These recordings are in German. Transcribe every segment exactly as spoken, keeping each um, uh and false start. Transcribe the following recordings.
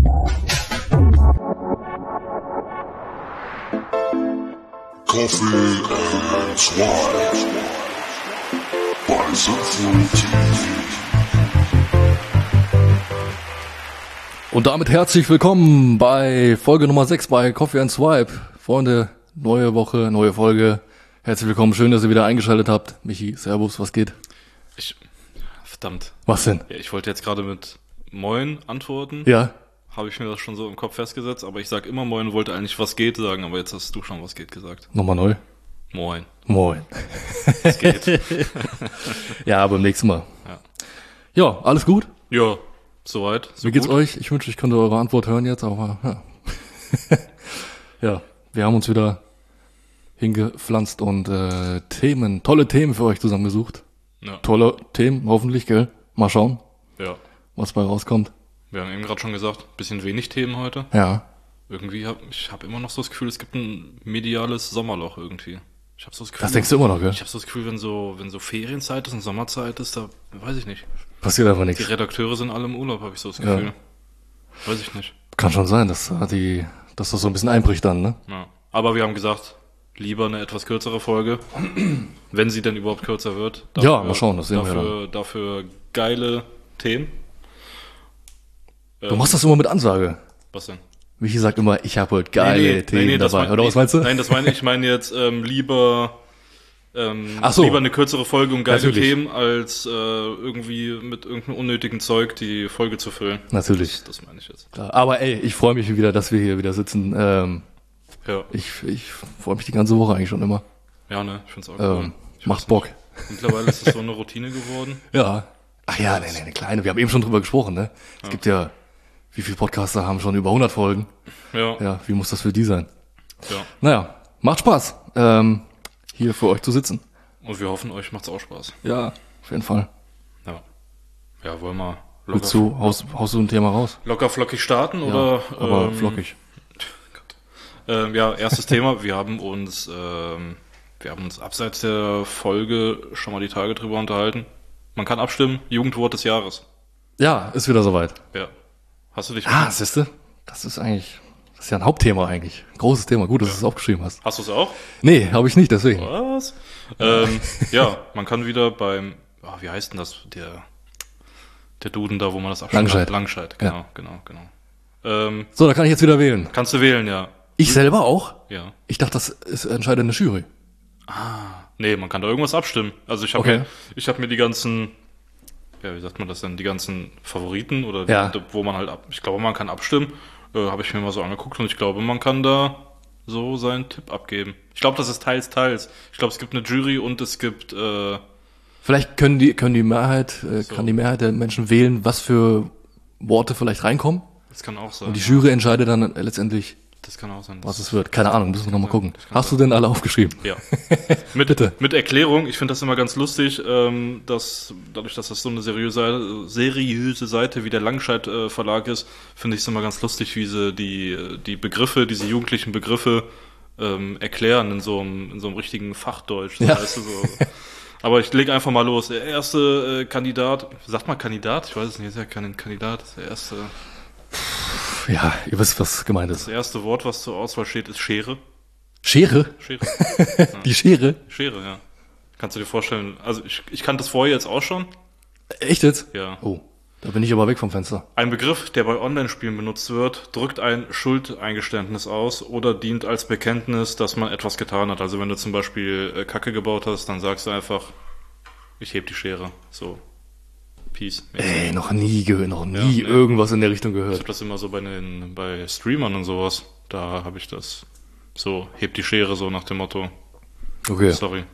Coffee and Swipe bei Sinnvoll T V. Und damit herzlich willkommen bei Folge Nummer sechs bei Coffee and Swipe. Freunde, neue Woche, neue Folge. Herzlich willkommen, schön, dass ihr wieder eingeschaltet habt. Michi, Servus, was geht? Ich, verdammt. Was denn? Ja, ich wollte jetzt gerade mit Moin antworten. Ja. Habe ich mir das schon so im Kopf festgesetzt, aber ich sag immer Moin, wollte eigentlich was geht sagen, aber jetzt hast du schon was geht gesagt. Nochmal neu. Moin. Moin. Was geht? Ja, beim nächsten Mal. Ja. Ja, alles gut? Ja, soweit. So Wie geht's gut. euch? Ich wünschte, ich könnte eure Antwort hören jetzt, aber ja. Ja, wir haben uns wieder hingepflanzt und äh, Themen, tolle Themen für euch zusammengesucht. Ja. Tolle Themen, hoffentlich, gell? Mal schauen, Ja. was bei rauskommt. Wir haben eben gerade schon gesagt, bisschen wenig Themen heute. Ja. Irgendwie hab ich habe immer noch so das Gefühl, es gibt ein mediales Sommerloch irgendwie. Ich habe so das Gefühl. Das denkst du immer noch, gell? Ich habe so das Gefühl, wenn so wenn so Ferienzeit ist und Sommerzeit ist, da weiß ich nicht. Passiert einfach Die nichts. Redakteure sind alle im Urlaub, habe ich so das Ja. Gefühl. Weiß ich nicht. Kann schon sein, dass äh, die, dass das so ein bisschen einbricht dann, ne? Ja. Aber wir haben gesagt, lieber eine etwas kürzere Folge, wenn sie denn überhaupt kürzer wird. Ja, mal schauen, das sehen wir dafür, dafür geile Themen. Du machst das immer mit Ansage. Was denn? Michi sagt immer, ich habe heute geile Themen das dabei. mein- Oder nee, was meinst du? Nein, das meine ich. Ich meine jetzt ähm, lieber, ähm, Ach so. lieber eine kürzere Folge um geile Natürlich. Themen, als äh, irgendwie mit irgendeinem unnötigen Zeug die Folge zu füllen. Natürlich. Das, das meine ich jetzt. Klar. Aber ey, ich freue mich wieder, dass wir hier wieder sitzen. Ähm, Ja, ich ich freue mich die ganze Woche eigentlich schon immer. ja ne, ich finde es auch cool. Ähm, Ich macht weiß Bock. nicht. Mittlerweile ist es so eine Routine geworden. Ja. Ach ja, nee, nee, eine kleine. Wir haben eben schon drüber gesprochen, ne? Es gibt ja, wie viele Podcaster haben schon über hundert Folgen? Ja, ja. Ja, wie muss das für die sein? ja. Naja, macht Spaß, ähm, hier für euch zu sitzen. Und wir hoffen, euch macht's auch Spaß. Ja, auf jeden Fall. Ja. Ja, wollen wir Willst locker, du, haust, haust du ein Thema raus? locker flockig starten oder? Ja, aber ähm, flockig. Ähm, ja, erstes Thema. Wir haben uns, ähm, wir haben uns abseits der Folge schon mal die Tage drüber unterhalten. Man kann abstimmen. Jugendwort des Jahres. Ja, ist wieder soweit. Ja. Hast du dich? Ah, siehste, das ist eigentlich, das ist ja ein Hauptthema eigentlich. Ein großes Thema. Gut, dass du es aufgeschrieben hast. Hast du es auch? Nee, habe ich nicht, deswegen. Was? ähm, ja, man kann wieder beim, ah, wie heißt denn das? Der, der Duden da, wo man das abstimmt. Langscheid. Langscheid, genau, Ja. genau, genau. Ähm, So, da kann ich jetzt wieder wählen. kannst du wählen, ja. Ich selber auch? Ja. Ich dachte, das ist entscheidet eine Jury. Nee, man kann da irgendwas abstimmen. Also ich habe Okay. mir, ich habe mir die ganzen, ja, wie sagt man das denn, die ganzen Favoriten oder Ja. die, wo man halt ab, ich glaube, man kann abstimmen, äh, habe ich mir mal so angeguckt und ich glaube, man kann da so seinen Tipp abgeben. Ich glaube, das ist teils, teils. Ich glaube, es gibt eine Jury und es gibt, äh, Vielleicht können die, können die Mehrheit, äh, So. kann die Mehrheit der Menschen wählen, was für Worte vielleicht reinkommen. das kann auch sein. Und die Jury entscheidet dann letztendlich, Das kann auch sein. was es wird. Keine Ahnung, müssen wir nochmal gucken. das kann Hast du denn alle aufgeschrieben? Ja. Mit, Bitte. mit Erklärung, ich finde das immer ganz lustig, ähm, dass dadurch, dass das so eine seriöse, seriöse Seite wie der Langscheid äh, Verlag ist, finde ich es immer ganz lustig, wie sie die, die Begriffe, diese jugendlichen Begriffe ähm, erklären in so einem, in so einem richtigen Fachdeutsch. So, Ja. weißt du, so. Aber ich lege einfach mal los. Der erste äh, Kandidat, sagt mal Kandidat? Ich weiß es nicht, ist ja kein Kandidat. Der erste, Ja, ihr wisst, was gemeint ist. das erste Wort, was zur Auswahl steht, ist Schere. Schere? Schere. Die Schere? Schere, ja. Kannst du dir vorstellen, also ich, ich kannte das vorher jetzt auch schon. Echt jetzt? Ja. Oh, da bin ich aber weg vom Fenster. Ein Begriff, der bei Online-Spielen benutzt wird, drückt ein Schuldeingeständnis aus oder dient als Bekenntnis, dass man etwas getan hat. Also wenn du zum Beispiel äh, Kacke gebaut hast, dann sagst du einfach, ich heb die Schere. So. Peace. Ey, noch nie gehört, noch nie Ja, nee. irgendwas in der Richtung Ich gehört. habe das immer so bei den bei Streamern und sowas. Da habe ich das so, heb die Schere, so nach dem Motto. Okay, Sorry.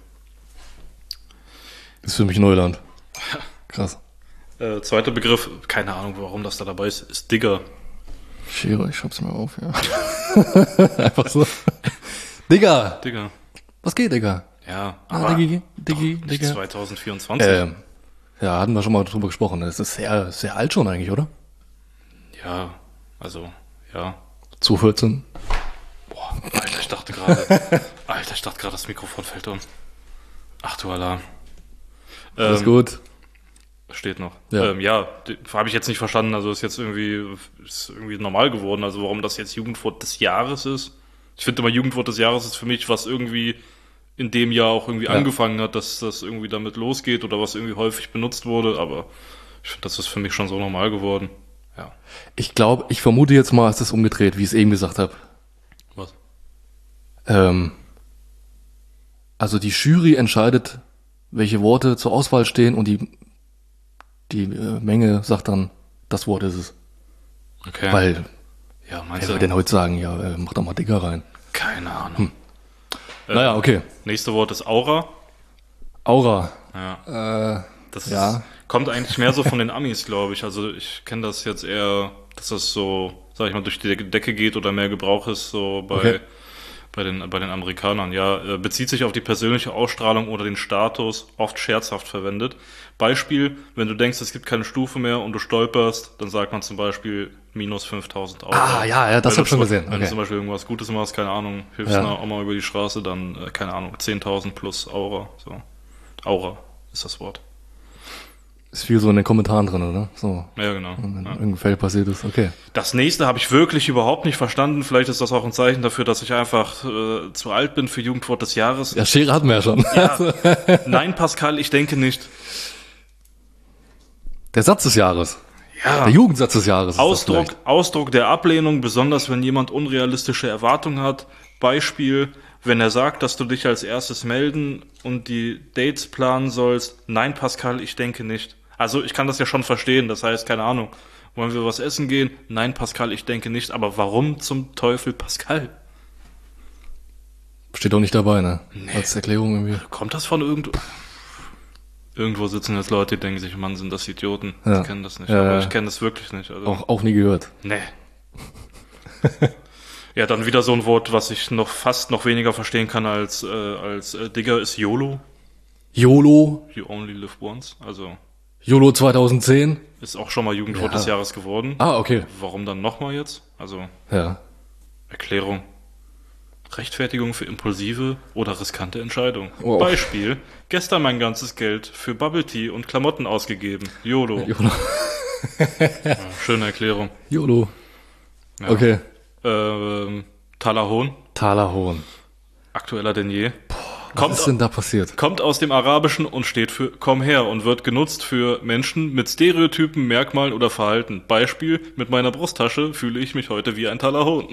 ist für mich Neuland. Krass. Äh, zweiter Begriff, keine Ahnung, warum das da dabei ist, ist Digger. Schere, ich schreib's mal auf, ja. Einfach so. Digga, Digger. was geht, Digga? Ja, Ah, aber Diggi, Diggi, nicht Digga. zwanzig vierundzwanzig. Ähm, ja, hatten wir schon mal drüber gesprochen. Das ist sehr, sehr alt schon eigentlich, oder? Ja, also, ja. zwanzig vierzehn. Boah, Alter, ich dachte gerade, Alter, ich dachte gerade, das Mikrofon fällt um. Ach du Alarm. Alles Ähm, gut. Steht noch. Ja. Ähm, ja, habe ich jetzt nicht verstanden. Also ist jetzt irgendwie, ist irgendwie normal geworden. Also warum das jetzt Jugendwort des Jahres ist. Ich finde immer, Jugendwort des Jahres ist für mich, was irgendwie in dem Jahr auch irgendwie Ja. angefangen hat, dass das irgendwie damit losgeht oder was irgendwie häufig benutzt wurde. Aber ich finde, das ist für mich schon so normal geworden. Ja. Ich glaube, ich vermute jetzt mal, es ist umgedreht, wie ich es eben gesagt habe. Was? Ähm, also die Jury entscheidet, welche Worte zur Auswahl stehen und die, die äh, Menge sagt dann, das Wort ist es. Okay. Weil, ja, wer meinst würde du? denn heute sagen, ja, äh, mach doch mal dicker rein. Keine Ahnung. Hm. Naja, okay. Nächste Wort ist Aura. Aura. Ja. Äh, Das Ja. ist, kommt eigentlich mehr so von den Amis, glaube ich. Also ich kenne das jetzt eher, dass das so, sag ich mal, durch die Decke geht oder mehr Gebrauch ist, so bei, Okay. bei, den, bei den Amerikanern. Ja, äh, bezieht sich auf die persönliche Ausstrahlung oder den Status, oft scherzhaft verwendet. Beispiel, wenn du denkst, es gibt keine Stufe mehr und du stolperst, dann sagt man zum Beispiel minus fünftausend Euro. Ah, ja, ja, das Wenn hab du ich schon zum- gesehen. Wenn Okay. du zum Beispiel irgendwas Gutes machst, keine Ahnung, hilfst Ja. einer Oma über die Straße, dann, äh, keine Ahnung, zehntausend plus Aura. So. Aura ist das Wort. ist viel so in den Kommentaren drin, oder? So, Ja, genau. wenn Ja. irgendein Fail passiert ist, okay. Das nächste habe ich wirklich überhaupt nicht verstanden. Vielleicht ist das auch ein Zeichen dafür, dass ich einfach äh, zu alt bin für Jugendwort des Jahres. Ja, Schere hatten wir ja schon. Ja. Nein, Pascal, ich denke nicht. Der Satz des Jahres. Ja. Der Jugendsatz des Jahres. ist das Ausdruck, vielleicht. Ausdruck der Ablehnung, besonders wenn jemand unrealistische Erwartungen hat. Beispiel, wenn er sagt, dass du dich als erstes melden und die Dates planen sollst. Nein, Pascal, ich denke nicht. Also ich kann das ja schon verstehen. Das heißt, keine Ahnung, wollen wir was essen gehen? Nein, Pascal, ich denke nicht. Aber warum zum Teufel Pascal? Steht doch nicht dabei, ne? Als Erklärung irgendwie. Kommt das von irgendwo? Irgendwo sitzen jetzt Leute, die denken sich, Mann, sind das Idioten. Ja. Ich kenne das nicht. Ja, aber ja. ich kenne das wirklich nicht. Also, Auch, auch nie gehört. nee. Ja, dann wieder so ein Wort, was ich noch fast noch weniger verstehen kann als, äh, als äh, Digger, ist YOLO. YOLO. You only live once. Also YOLO zweitausendzehn. ist auch schon mal Jugendwort Ja. des Jahres geworden. Ah, okay. Warum dann nochmal jetzt? Also Ja. Erklärung. Rechtfertigung für impulsive oder riskante Entscheidungen. Wow. Beispiel, gestern mein ganzes Geld für Bubble Tea und Klamotten ausgegeben. YOLO. YOLO. Ja, schöne Erklärung. YOLO. Ja. Okay. Ähm, Talahon, Talahon. aktueller denn je. Was Kommt, ist denn da passiert? kommt aus dem Arabischen und steht für komm her und wird genutzt für Menschen mit Stereotypen, Merkmalen oder Verhalten. Beispiel, mit meiner Brusttasche fühle ich mich heute wie ein Talahon.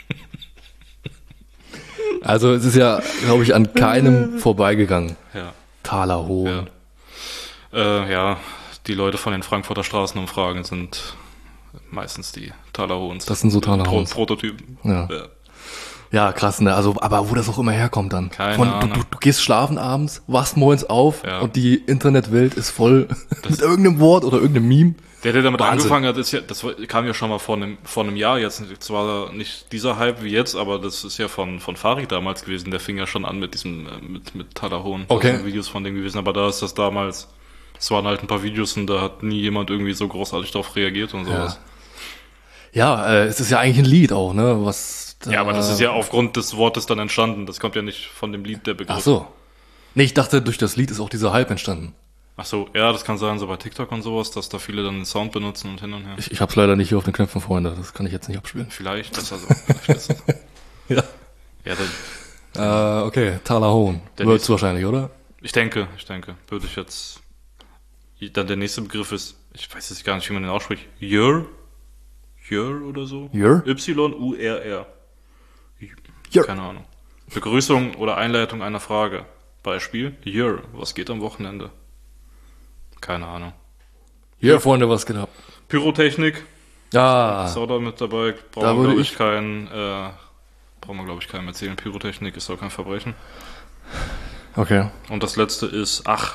Also es ist ja, glaube ich, an keinem vorbeigegangen. Ja, Talahon. ja. Äh, ja, die Leute von den Frankfurter Straßenumfragen sind meistens die Talahons. Das sind so Talahons. Pro Prototypen. Ja. Ja. Ja, krass, ne? Also, aber wo das auch immer herkommt dann. Keine Von, du, Ahnung. du, du gehst schlafen abends, wachst morgens auf Ja. und die Internetwelt ist voll mit irgendeinem Wort oder irgendeinem Meme. Der, der damit Wahnsinn. angefangen hat, ist ja, das war- kam ja schon mal vor einem, vor einem Jahr jetzt. Zwar nicht dieser Hype wie jetzt, aber das ist ja von, von Farid damals gewesen. Der fing ja schon an mit diesem, äh, mit, mit Talahon. Okay. Das sind Videos von dem gewesen, aber da ist das damals, es waren halt ein paar Videos und da hat nie jemand irgendwie so großartig darauf reagiert und sowas. Ja, äh, es ist ja eigentlich ein Lied auch, ne? Was da, Ja, aber das ist ja aufgrund des Wortes dann entstanden. Das kommt ja nicht von dem Lied, der Begriff. Ach so. Nee, ich dachte, durch das Lied ist auch dieser Hype entstanden. Ach so, ja, das kann sein, so bei TikTok und sowas, dass da viele dann den Sound benutzen und hin und her. Ich, ich hab's leider nicht hier auf den Knöpfen, Freunde. Das kann ich jetzt nicht abspielen. Vielleicht ist das so. Vielleicht ist das so. Ja. Ja, der, Äh, okay, Talahon. Der Wird's nächste. wahrscheinlich, oder? ich denke, ich denke, würde ich jetzt. Dann der nächste Begriff ist, ich weiß jetzt gar nicht, wie man den ausspricht. Yur? Yur oder so? Yur? Y U R R. Yur. Keine Ahnung. Begrüßung oder Einleitung einer Frage. Beispiel, Yur, was geht am Wochenende? Keine Ahnung. Hier, Freunde, was geht ab? Pyrotechnik, Ja. ist auch da mit dabei. Da Brauchen wir, würde glaube ich, ich- keinen, äh, brauchen wir, glaube ich, keinem erzählen. Pyrotechnik ist auch kein Verbrechen. Okay. Und das letzte ist Ach.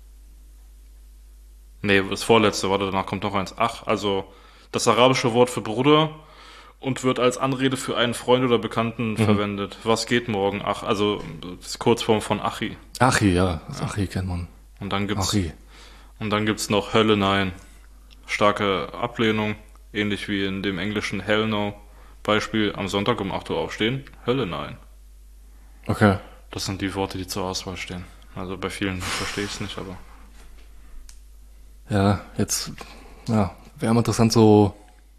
Nee, das vorletzte, warte, danach kommt noch eins. Ach, also das arabische Wort für Bruder und wird als Anrede für einen Freund oder Bekannten Mhm. verwendet. Was geht morgen? Ach, also das ist Kurzform von Achi. Achi, ja. Das Achi kennt man. Und dann gibt's Achi. und dann gibt's noch Hölle nein. Starke Ablehnung, ähnlich wie in dem englischen Hell no. Beispiel am Sonntag um acht Uhr aufstehen. Hölle nein. Okay. Das sind die Worte, die zur Auswahl stehen. Also bei vielen verstehe ich es nicht, aber Ja, jetzt, ja, wäre mal interessant, so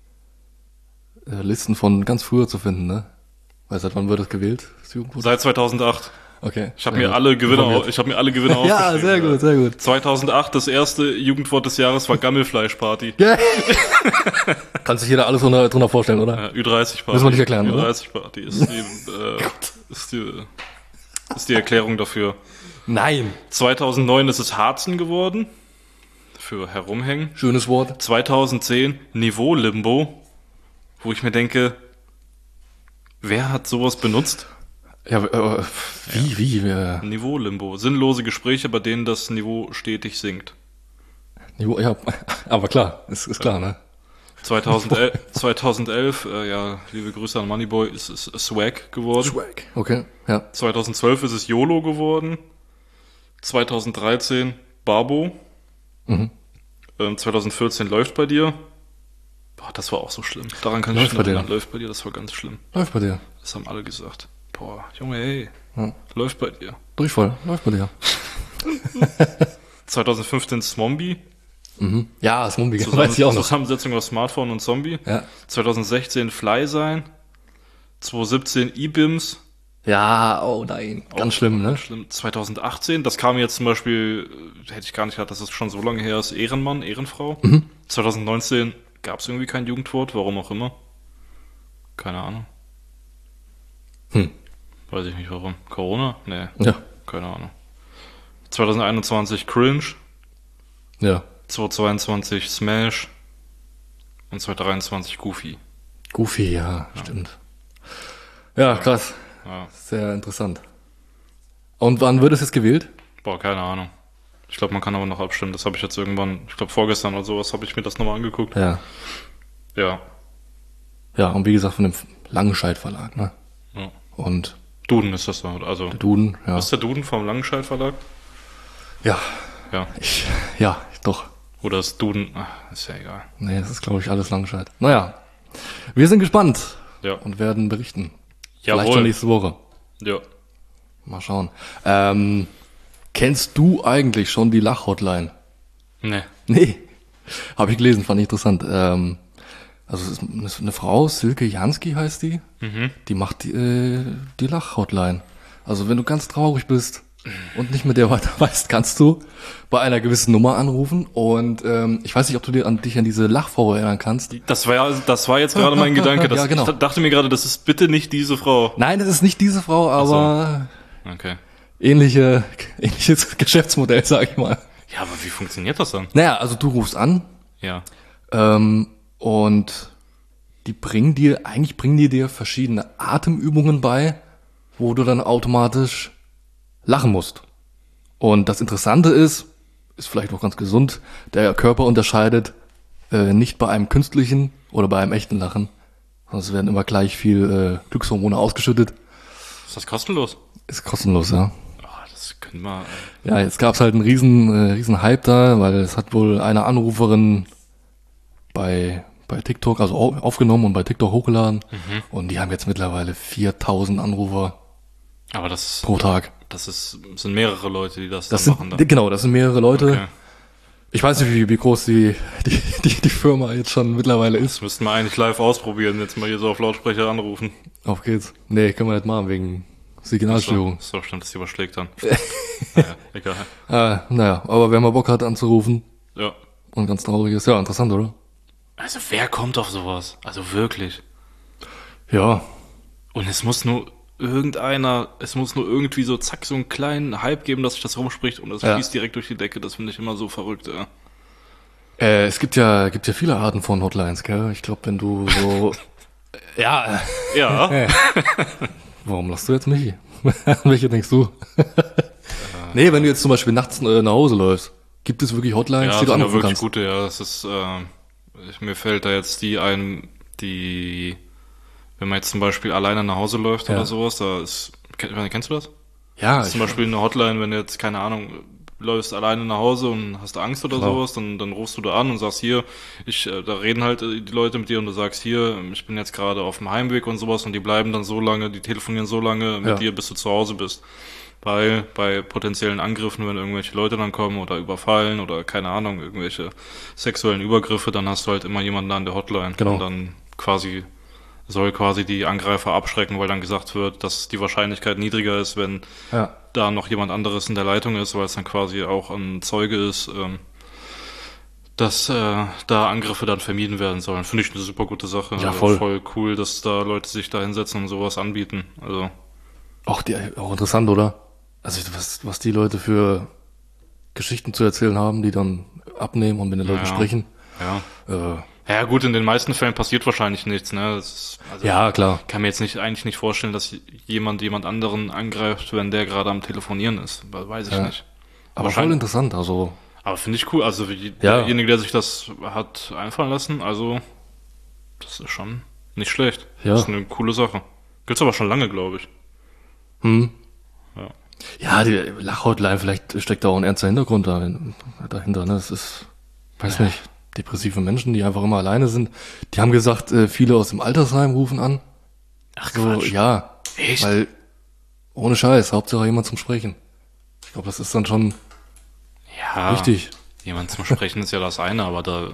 äh, Listen von ganz früher zu finden, ne? Weil seit wann wird das gewählt? Das Jugendwort? Seit zweitausendacht. Okay. Ich habe sehr mir gut. alle Gewinner, Informiert. au- ich habe mir alle Gewinner Ja, aufgeschrieben. sehr gut, sehr gut. zweitausendacht, das erste Jugendwort des Jahres war Gammelfleischparty. Ja. Kann sich jeder alles drunter, drunter vorstellen, oder? Äh, Ü dreißig Party. Müssen wir nicht erklären, Ü oder? dreißig Party ist die, äh, ist die, ist die Erklärung dafür. Nein. zweitausendneun ist es Harzen geworden. Für herumhängen. Schönes Wort. zweitausendzehn Niveau-Limbo. Wo ich mir denke, wer hat sowas benutzt? Ja, äh, wie, wie, äh, Niveau-Limbo. Sinnlose Gespräche, bei denen das Niveau stetig sinkt. Niveau, ja, aber klar, ist, ist klar, ne? zweitausendelf, zweitausendelf äh, ja, liebe Grüße an Moneyboy, ist es Swag geworden. Swag. Okay, ja. zweitausendzwölf ist es YOLO geworden. zweitausenddreizehn Barbo. Mhm. Ähm, zweitausendvierzehn läuft bei dir. Boah, das war auch so schlimm. Daran kann ich Läuft mich noch bei dir. erinnern. Läuft bei dir, das war ganz schlimm. Läuft bei dir. Das haben alle gesagt. Boah, Junge, ey. Ja. Läuft bei dir. Durchfall. Läuft bei dir. zweitausendfünfzehn Zombie. Mhm. Ja, das Mumbi, Zusammen, weiß ich auch noch. Zusammensetzung aus Smartphone und Zombie. Ja. zweitausendsechzehn Fly sein. zweitausendsiebzehn E-Bims. Ja, oh nein. Ganz schlimm, ne? Schlimm. zweitausendachtzehn, das kam jetzt zum Beispiel, äh, hätte ich gar nicht gedacht, dass es schon so lange her ist, Ehrenmann, Ehrenfrau. Mhm. zweitausendneunzehn gab es irgendwie kein Jugendwort, warum auch immer. Keine Ahnung. Hm. Weiß ich nicht warum. Corona? Nee, Ja. keine Ahnung. zweitausendeinundzwanzig Cringe. Ja. zweitausendzweiundzwanzig Smash. Und zweitausenddreiundzwanzig Goofy. Goofy, ja, stimmt. Ja, krass. Ja. Sehr interessant. Und wann wird es jetzt gewählt? Boah, keine Ahnung. Ich glaube, man kann aber noch abstimmen. Das habe ich jetzt irgendwann, ich glaube vorgestern oder sowas, habe ich mir das nochmal angeguckt. Ja. Ja. Ja, und wie gesagt, von dem Langenscheidt Verlag, ne? ja. Und Duden ist das so. Also, der Duden, ja. ist der Duden vom Langenscheidt Verlag? Ja, Ja. ich, ja, doch. Oder ist Duden, ach, ist ja egal. Nee, das ist, glaube ich, alles Langenscheidt. Naja, wir sind gespannt Ja. und werden berichten. Vielleicht Jawohl. schon nächste Woche. Ja. Mal schauen. Ähm, kennst du eigentlich schon die Lach-Hotline? Nee. Nee. Habe ich gelesen, fand ich interessant. Ähm, also es ist eine Frau, Silke Jansky heißt die. Mhm. Die macht die, äh, die Lach-Hotline. Also wenn du ganz traurig bist und nicht mit der weiter weißt, kannst du bei einer gewissen Nummer anrufen. Und ähm, ich weiß nicht, ob du dir an, dich an diese Lachfrau erinnern kannst. Das war, das war jetzt gerade mein Gedanke. Das, Ja, genau. Ich dachte mir gerade, das ist bitte nicht diese Frau. Nein, das ist nicht diese Frau, aber Okay. ähnliche, ähnliches Geschäftsmodell, sag ich mal. Ja, aber wie funktioniert das dann? Naja, also du rufst an Ja. ähm, und die bringen dir, eigentlich bringen die dir verschiedene Atemübungen bei, wo du dann automatisch lachen musst. Und das Interessante ist, ist vielleicht auch ganz gesund, der Körper unterscheidet äh, nicht bei einem künstlichen oder bei einem echten Lachen, sondern es werden immer gleich viel äh, Glückshormone ausgeschüttet. Ist das kostenlos? Ist kostenlos, ja. Ah, das können wir. Ja, jetzt gab's halt einen riesen, äh, riesen Hype da, weil es hat wohl eine Anruferin bei, bei TikTok, also au- aufgenommen und bei TikTok hochgeladen. Mhm. Und die haben jetzt mittlerweile viertausend Anrufer Aber das, pro Tag. das ist, sind mehrere Leute, die das, Das dann sind, machen. Dann. genau, das sind mehrere Leute. Okay. Ich weiß nicht, wie, wie groß die, die, die, die Firma jetzt schon mittlerweile ist. Das müssten wir eigentlich live ausprobieren. Jetzt mal hier so auf Lautsprecher anrufen. Auf geht's. Nee, können wir nicht machen, wegen Signalstörung. So, so stimmt, das überschlägt dann. Naja, egal. Äh, naja, aber wer mal Bock hat anzurufen Ja. und ganz traurig ist, ja, interessant, oder? Also wer kommt auf sowas? Also wirklich. Ja, Und es muss nur irgendeiner, es muss nur irgendwie so zack, so einen kleinen Hype geben, dass sich das rumspricht und das Ja. schießt direkt durch die Decke. Das finde ich immer so verrückt, ja. Äh, es gibt ja, gibt ja viele Arten von Hotlines, gell? Ich glaube, wenn du so, ja, Ja. äh, warum lachst du jetzt Michi? Welche denkst du? Nee, wenn du jetzt zum Beispiel nachts äh, nach Hause läufst, gibt es wirklich Hotlines, Ja, die du sind ja anrufen wirklich kannst? gute, ja. Das ist, äh, ich, mir fällt da jetzt die ein, die, wenn man jetzt zum Beispiel alleine nach Hause läuft Ja. oder sowas, da ist, kenn, kennst du das? Ja, Das ist zum ich, Beispiel eine Hotline, wenn du jetzt, keine Ahnung, läufst alleine nach Hause und hast Angst oder Klar. sowas, dann, dann rufst du da an und sagst hier, ich, äh, da reden halt äh, die Leute mit dir und du sagst hier, ich bin jetzt gerade auf dem Heimweg und sowas und die bleiben dann so lange, die telefonieren so lange mit Ja. dir, bis du zu Hause bist. Weil bei potenziellen Angriffen, wenn irgendwelche Leute dann kommen oder überfallen oder keine Ahnung, irgendwelche sexuellen Übergriffe, dann hast du halt immer jemanden an der Hotline. Genau. Und dann quasi soll quasi die Angreifer abschrecken, weil dann gesagt wird, dass die Wahrscheinlichkeit niedriger ist, wenn Ja. da noch jemand anderes in der Leitung ist, weil es dann quasi auch ein Zeuge ist, ähm, dass äh, da Angriffe dann vermieden werden sollen. Finde ich eine super gute Sache. Ja, Also voll. voll cool, dass da Leute sich da hinsetzen und sowas anbieten. Also Auch, die, auch interessant, oder? Also was, was die Leute für Geschichten zu erzählen haben, die dann abnehmen und mit den Leuten Ja. sprechen. ja. Äh, Ja gut, in den meisten Fällen passiert wahrscheinlich nichts, ne? Das ist, also ja, klar. ich kann mir jetzt nicht eigentlich nicht vorstellen, dass jemand jemand anderen angreift, wenn der gerade am Telefonieren ist. Weiß ich Ja. nicht. Aber voll Wahrscheinlich- interessant, also Aber finde ich cool. Also wie Ja. derjenige, der sich das hat einfallen lassen, also das ist schon nicht schlecht. Ja. Das ist eine coole Sache. Gibt's aber schon lange, glaube ich. hm. Ja. Ja, die Lachhotline, vielleicht steckt da auch ein ernster Hintergrund dahin- dahinter, ne? Es ist, weiß nicht, depressive Menschen, die einfach immer alleine sind. Die haben gesagt, äh, viele aus dem Altersheim rufen an. Ach So, ja. Echt? Weil, ohne Scheiß, Hauptsache jemand zum Sprechen. Ich glaube, das ist dann schon Ja. wichtig. Jemand zum Sprechen ist ja das eine, aber da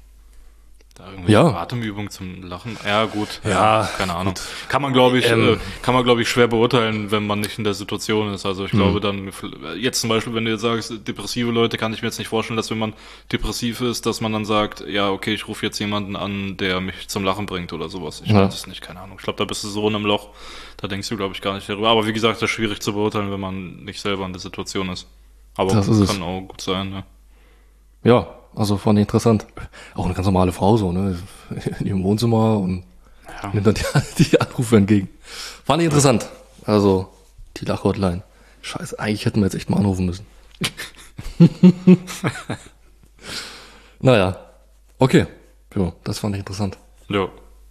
da irgendwie Ja. Atemübung zum Lachen. Ja, gut. Ja, keine Ahnung. Kann man glaube ich Ähm. äh, kann man glaube ich schwer beurteilen, wenn man nicht in der Situation ist. Also ich Hm. glaube dann jetzt zum Beispiel, wenn du jetzt sagst, depressive Leute, kann ich mir jetzt nicht vorstellen, dass wenn man depressiv ist, dass man dann sagt, ja, okay, ich rufe jetzt jemanden an, der mich zum Lachen bringt oder sowas. Ich Ja. weiß es nicht, keine Ahnung. Ich glaube, da bist du so in einem Loch, da denkst du glaube ich gar nicht darüber. Aber wie gesagt, das ist schwierig zu beurteilen, wenn man nicht selber in der Situation ist. Aber Das ist es. kann auch gut sein, ne? Ja, also fand ich interessant. Auch eine ganz normale Frau so, ne? In ihrem Wohnzimmer und Ja. nimmt dann die, die Anrufe entgegen. Fand ich interessant. Also, die Lachhotline. Scheiße, eigentlich hätten wir jetzt echt mal anrufen müssen. Naja. Okay. Jo, das fand ich interessant. Ja.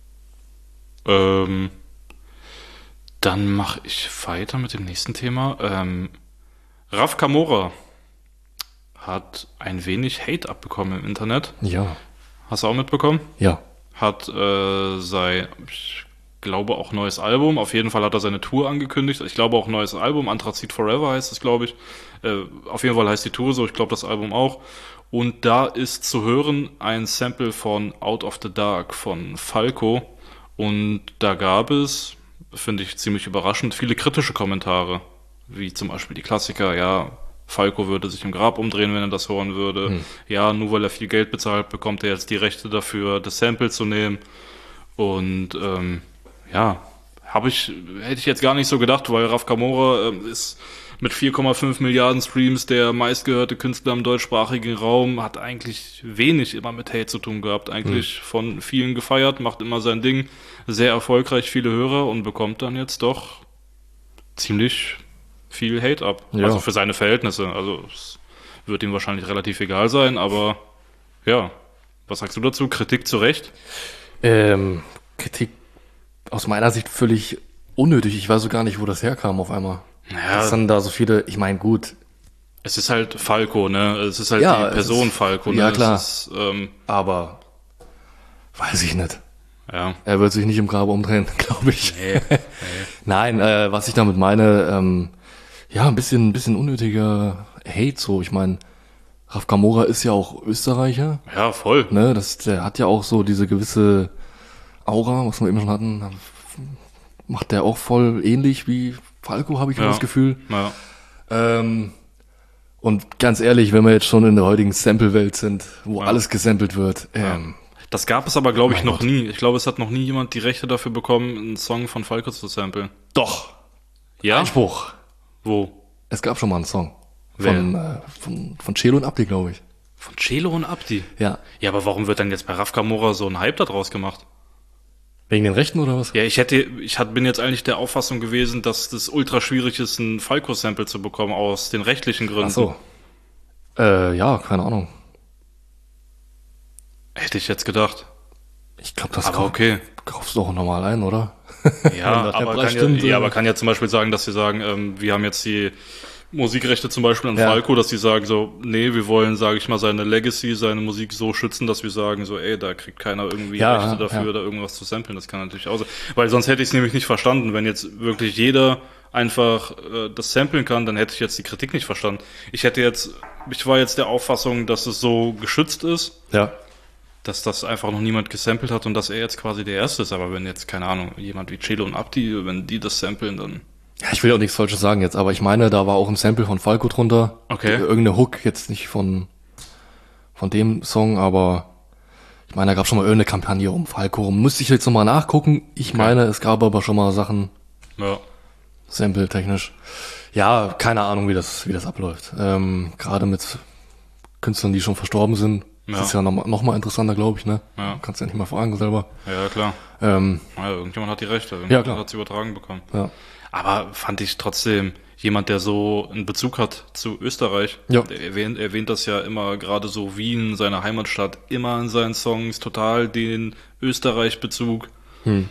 Ähm, dann mache ich weiter mit dem nächsten Thema. Ähm, Raf Kamora hat ein wenig Hate abbekommen im Internet. Ja. Hast du auch mitbekommen? Ja. Hat äh, sein, ich glaube auch neues Album. Auf jeden Fall hat er seine Tour angekündigt. Ich glaube auch neues Album. Anthrazit Forever heißt es, glaube ich. Äh, auf jeden Fall heißt die Tour so. Ich glaube das Album auch. Und da ist zu hören ein Sample von Out of the Dark von Falco. Und da gab es, finde ich ziemlich überraschend, viele kritische Kommentare. Wie zum Beispiel die Klassiker, ja, Falco würde sich im Grab umdrehen, wenn er das hören würde. Hm. Ja, nur weil er viel Geld bezahlt, bekommt er jetzt die Rechte dafür, das Sample zu nehmen. Und ähm, ja, habe ich, hätte ich jetzt gar nicht so gedacht, weil Raf Kamora ähm, ist mit vier Komma fünf Milliarden Streams der meistgehörte Künstler im deutschsprachigen Raum, hat eigentlich wenig immer mit Hate zu tun gehabt, eigentlich von vielen gefeiert, macht immer sein Ding, sehr erfolgreich, viele Hörer und bekommt dann jetzt doch ziemlich viel Hate ab. Ja. Also für seine Verhältnisse. Also es wird ihm wahrscheinlich relativ egal sein, aber ja. Was sagst du dazu? Kritik zu Recht? Ähm, Kritik aus meiner Sicht völlig unnötig. Ich weiß so gar nicht, wo das herkam auf einmal. Ja. Dass dann da so viele, ich meine, gut, Es ist halt Falco, ne? Es ist halt Ja, die es Person ist- Falco, ne? ja, klar. Es ist, ähm, aber weiß ich nicht. ja. Er wird sich nicht im Grab umdrehen, glaube ich. Nee. Nein, äh, was ich damit meine, ähm, ja, ein bisschen, ein bisschen unnötiger Hate so. Ich meine, Raf Kamora ist ja auch Österreicher, Ja, voll. ne? Das, der hat ja auch so diese gewisse Aura, was wir eben schon hatten. Macht der auch voll ähnlich wie Falco, habe ich Ja. das Gefühl. Ja. Ähm, und ganz ehrlich, wenn wir jetzt schon in der heutigen Sample-Welt sind, wo Ja. alles gesampelt wird, ähm, Das gab es aber, glaube ich, Mein noch Gott. nie. Ich glaube, es hat noch nie jemand die Rechte dafür bekommen, einen Song von Falco zu samplen. doch, Ja? Einspruch. Wo? Es gab schon mal einen Song. Wer? Von, äh, von, von Celo und Abdi, glaube ich. Von Celo und Abdi. Ja. Ja, aber warum wird dann jetzt bei Raf Kamora so ein Hype da draus gemacht? Wegen den Rechten oder was? Ja, ich hätte, ich hat, bin jetzt eigentlich der Auffassung gewesen, dass das ultra schwierig ist, ein Falco-Sample zu bekommen, aus den rechtlichen Gründen. Ach so. Äh, ja, keine Ahnung. Hätte ich jetzt gedacht. Ich glaube, das Aber kauf, okay. kaufst du auch normal ein, oder? Ja, Wenn das der aber Preis kann, stimmt, ja, ja, äh. aber kann ja zum Beispiel sagen, dass sie sagen, ähm, wir haben jetzt die Musikrechte zum Beispiel an Ja. Falco, dass die sagen so, nee, wir wollen, sage ich mal, seine Legacy, seine Musik so schützen, dass wir sagen so, ey, da kriegt keiner irgendwie Ja, Rechte dafür, ja. da irgendwas zu samplen. Das kann natürlich auch sein. Weil sonst hätte ich es nämlich nicht verstanden. Wenn jetzt wirklich jeder einfach äh, das samplen kann, dann hätte ich jetzt die Kritik nicht verstanden. Ich hätte jetzt, ich war jetzt der Auffassung, dass es so geschützt ist, Ja. dass das einfach noch niemand gesampelt hat und dass er jetzt quasi der Erste ist. Aber wenn jetzt, keine Ahnung, jemand wie Chelo und Abdi, wenn die das samplen, dann... Ja, ich will auch nichts Falsches sagen jetzt, aber ich meine, da war auch ein Sample von Falco drunter. Okay. Irgendeine Hook, jetzt nicht von, von dem Song, aber ich meine, da gab schon mal irgendeine Kampagne um Falco rum. Müsste ich jetzt nochmal nachgucken. Ich meine, es gab aber schon mal Sachen, Ja. Sample-technisch. Ja, keine Ahnung, wie das, wie das abläuft. Ähm, gerade mit Künstlern, die schon verstorben sind. Ja. Das ist ja noch, mal- noch mal interessanter, glaube ich, ne? Ja. Du kannst ja nicht mal fragen selber. Ja, klar. Ähm, Ja, irgendjemand hat die Rechte. Ja, klar. Hat sie übertragen bekommen. ja. Aber fand ich trotzdem, jemand, der so einen Bezug hat zu Österreich, Ja. der erwähnt, erwähnt das ja immer, gerade so Wien, seine Heimatstadt, immer in seinen Songs, total den Österreich-Bezug. Hm.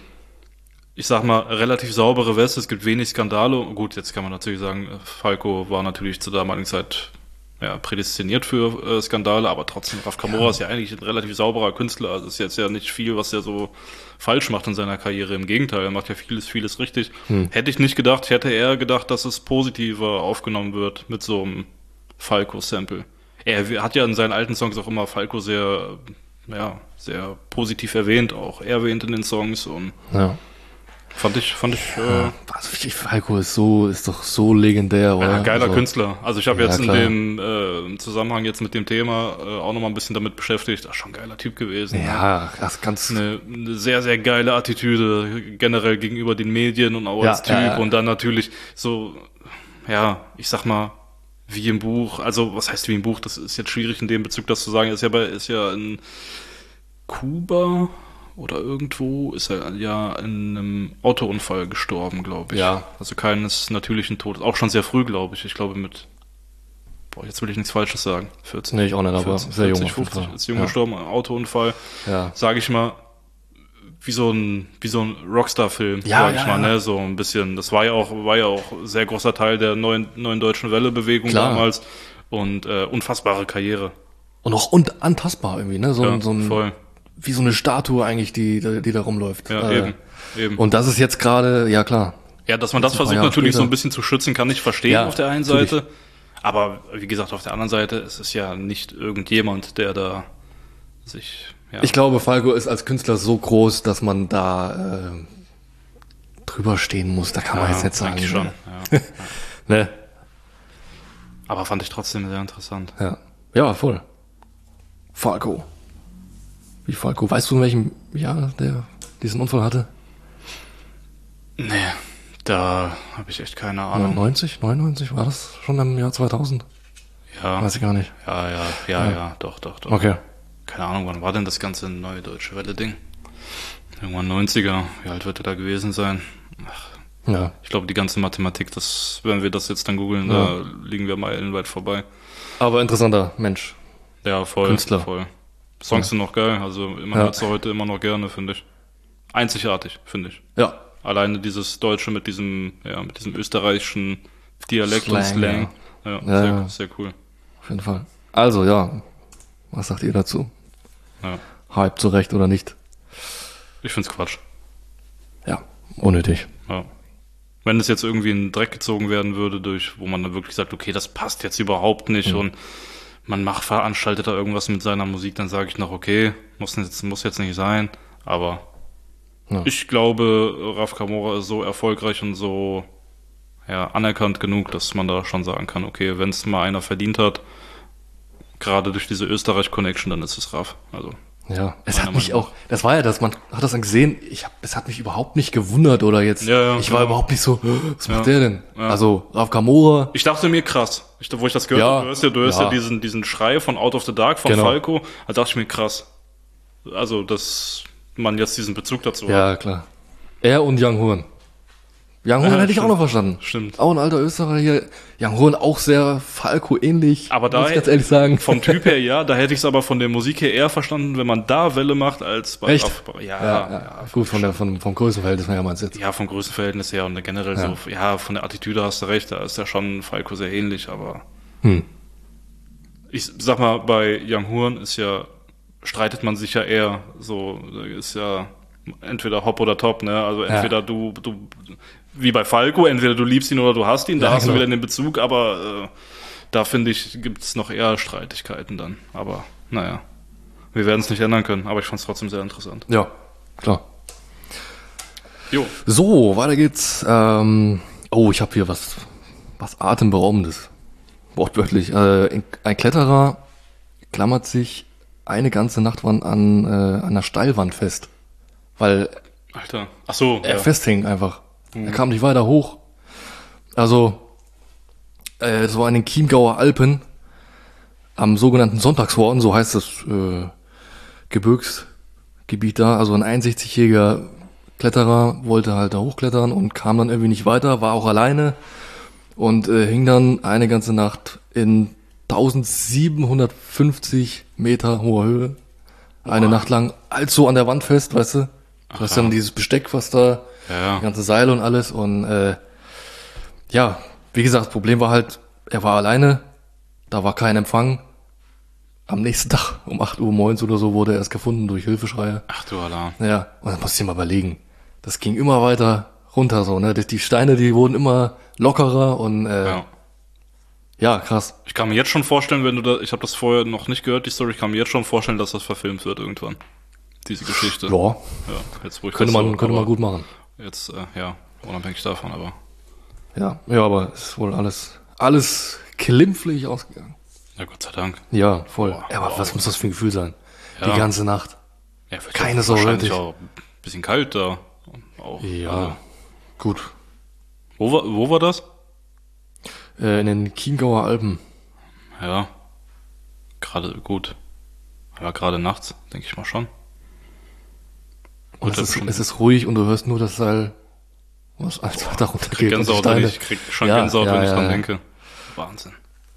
Ich sag mal, relativ saubere Weste, es gibt wenig Skandale. Gut, jetzt kann man natürlich sagen, Falco war natürlich zur damaligen Zeit ja, prädestiniert für äh, Skandale, aber trotzdem, Raf Kamora ist ja eigentlich ein relativ sauberer Künstler. Also ist jetzt ja nicht viel, was er so falsch macht in seiner Karriere. Im Gegenteil, er macht ja vieles, vieles richtig. Hm. Hätte ich nicht gedacht, ich hätte eher gedacht, dass es positiver aufgenommen wird mit so einem Falco-Sample. Er hat ja in seinen alten Songs auch immer Falco sehr, ja, sehr positiv erwähnt, auch erwähnt in den Songs und Ja. fand ich, fand ich, äh, Also ich, Falco ist so, ist doch so legendär, oder? ja, geiler also, Künstler. Also ich habe Ja, jetzt in klar. dem äh, im Zusammenhang jetzt mit dem Thema äh, auch nochmal ein bisschen damit beschäftigt. Ach, schon ein geiler Typ gewesen. Ja, das ganz, Eine, eine sehr, sehr geile Attitüde generell gegenüber den Medien und auch Ja, als Typ. ja, ja. Und dann natürlich so, ja, ich sag mal, wie im Buch. Also was heißt wie im Buch? Das ist jetzt schwierig in dem Bezug, das zu sagen. Er ist ja bei, ist ja in Kuba oder irgendwo ist er ja in einem Autounfall gestorben, glaube ich. Ja. Also keines natürlichen Todes. Auch schon sehr früh, glaube ich. Ich glaube mit, boah, jetzt will ich nichts Falsches sagen. vierzig. nee, ich auch nicht, aber vierzig, sehr jung. vierzig, auf jeden fünfzig Fall. ist jung ja. gestorben, Autounfall. Ja. Sage ich mal, wie so ein, wie so ein Rockstar-Film, Ja, sag ich ja, mal, ja. ne, so ein bisschen. Das war ja auch, war ja auch ein sehr großer Teil der neuen, neuen deutschen Welle-Bewegung Klar. damals und äh, unfassbare Karriere. Und auch unantastbar irgendwie, ne? So, Ja, ein- so ein, voll. wie so eine Statue eigentlich, die, die, die da rumläuft. Ja, Äh, eben, eben. Und das ist jetzt gerade, ja klar. Ja, dass man das ein paar versucht Jahre natürlich später. so ein bisschen zu schützen, kann ich verstehen Ja, auf der einen natürlich. Seite. Aber wie gesagt, auf der anderen Seite ist es ja nicht irgendjemand, der da sich, ja. Ich glaube, Falco ist als Künstler so groß, dass man da äh, drüber stehen muss. Da kann man ja, jetzt nicht sagen. eigentlich schon. Ne? Ja. Ne? Aber fand ich trotzdem sehr interessant. Ja. Ja, voll. Falco. Wie Falco? Weißt du, in welchem Jahr der diesen Unfall hatte? Nee, da habe ich echt keine Ahnung. neunzig, neunundneunzig? War das schon im Jahr zweitausend? Ja, Weiß ich gar nicht. ja, ja, ja, ja, doch, doch, doch. Okay. Keine Ahnung, wann war denn das ganze neue Deutsche Welle-Ding? Irgendwann neunziger. Wie alt wird er da gewesen sein? Ach, Ja. ich glaube, die ganze Mathematik, das, wenn wir das jetzt dann googeln, Ja. da liegen wir meilenweit vorbei. Aber interessanter Mensch. Ja, voll. Künstler. Voll. Songs Ja. sind noch geil, also man Ja. hört sie heute immer noch gerne, finde ich. Einzigartig, finde ich. Ja. Alleine dieses Deutsche mit diesem, ja, mit diesem österreichischen Dialekt und Slang, Slang. Ja, Ja, sehr, ja. sehr cool. Auf jeden Fall. Also, ja. Was sagt ihr dazu? Ja. Hype zurecht oder nicht? Ich find's Quatsch. Ja. Unnötig. Ja. Wenn es jetzt irgendwie in den Dreck gezogen werden würde, durch, wo man dann wirklich sagt, okay, das passt jetzt überhaupt nicht Mhm. und man macht, veranstaltet da irgendwas mit seiner Musik, dann sage ich noch, okay, muss jetzt, muss jetzt nicht sein, aber Ja. ich glaube, Raf Kamora ist so erfolgreich und so, ja, anerkannt genug, dass man da schon sagen kann, okay, wenn es mal einer verdient hat, gerade durch diese Österreich-Connection, dann ist es Raf, also. Ja, es Meiner hat mich Meinung auch, das war ja das, man hat das dann gesehen, ich hab, es hat mich überhaupt nicht gewundert oder jetzt, Ja, ja, ich war ja. überhaupt nicht so, was macht Ja. der denn? Ja. Also, Raf Kamora, Ich dachte mir krass, ich, wo ich das gehört Ja, habe, du hörst ja, du hörst ja. ja. diesen, diesen Schrei von Out of the Dark von Genau. Falco, da dachte ich mir krass. Also, dass man jetzt diesen Bezug dazu hat. ja, klar. Er und Young Horn. Young Horn Ja, hätte ich auch stimmt. noch verstanden. Stimmt. Auch ein alter Österreicher hier. Young Horn auch sehr Falco-ähnlich, Aber da, muss ich ganz ehrlich sagen. vom Typ her ja, da hätte ich es aber von der Musik her eher verstanden, wenn man da Welle macht, als bei Echt? Auf, ja, Ja, ja, ja, gut, von der, von, vom Größenverhältnis her meinst du jetzt. ja, vom Größenverhältnis her und generell Ja. so, ja, von der Attitüde hast du recht, da ist ja schon Falco sehr ähnlich, aber Hm. ich sag mal, bei Young Horn ist ja, streitet man sich ja eher so, ist ja entweder Hop oder Top, ne, also entweder Ja. du, du, wie bei Falco, entweder du liebst ihn oder du hast ihn, da Ja, hast genau. du wieder den Bezug, aber äh, da finde ich, gibt's noch eher Streitigkeiten dann, aber naja, wir werden es nicht ändern können, aber ich fand es trotzdem sehr interessant. Ja, klar. Jo, So, weiter geht's. Ähm, oh, ich habe hier was, was Atemberaubendes. Wortwörtlich. Äh, ein Kletterer klammert sich eine ganze Nacht an, an äh, einer Steilwand fest. Weil Alter, ach so, er ja. festhing einfach. Er kam nicht weiter hoch. Also, äh, das war in den Chiemgauer Alpen am sogenannten Sonntagshorn, so heißt das äh, Gebirgsgebiet da. Also ein einundsechzigjähriger Kletterer wollte halt da hochklettern und kam dann irgendwie nicht weiter, war auch alleine und äh, hing dann eine ganze Nacht in eintausendsiebenhundertfünfzig Meter hoher Höhe. Eine Nacht lang allzu an der Wand fest, weißt du? Du hast dann dieses Besteck, was da, Ja. die ganze Seile und alles und äh, ja, wie gesagt, das Problem war halt, er war alleine, da war kein Empfang. Am nächsten Tag um acht Uhr morgens oder so wurde er erst gefunden durch Hilfeschreie. Ach du Alarm. Ja, und dann musst du dir mal überlegen. Das ging immer weiter runter so, ne? Die Steine, die wurden immer lockerer und äh, ja. Ja. krass. Ich kann mir jetzt schon vorstellen, wenn du da, ich habe das vorher noch nicht gehört, die Story, ich kann mir jetzt schon vorstellen, dass das verfilmt wird irgendwann. Diese Geschichte. Ja, Ja, jetzt wo ich könnte das man, so, könnte man aber gut machen. Jetzt, äh, ja, unabhängig davon, aber. Ja, ja, aber es ist wohl alles, alles klimpflich ausgegangen. Ja, Gott sei Dank. Ja, voll. Boah, ja, aber wow. was muss das für ein Gefühl sein? Ja. Die ganze Nacht. Ja, vielleicht Keine auch Sau, wahrscheinlich wirklich. auch ein bisschen kalt da. Auch, Ja, also, gut. wo, war, wo war das? Äh, in den Chiemgauer Alpen. Ja. Gerade gut. Aber gerade nachts, denke ich mal schon. Und Gut, es ist, bestimmt. es ist ruhig und du hörst nur das Seil, was als weiter Ich krieg runtergeht. und die Gänsehaut, wenn Steine. ich krieg schon Ja, Gänsehaut, ja, wenn ich ja, dran ja. denke. Wahnsinn.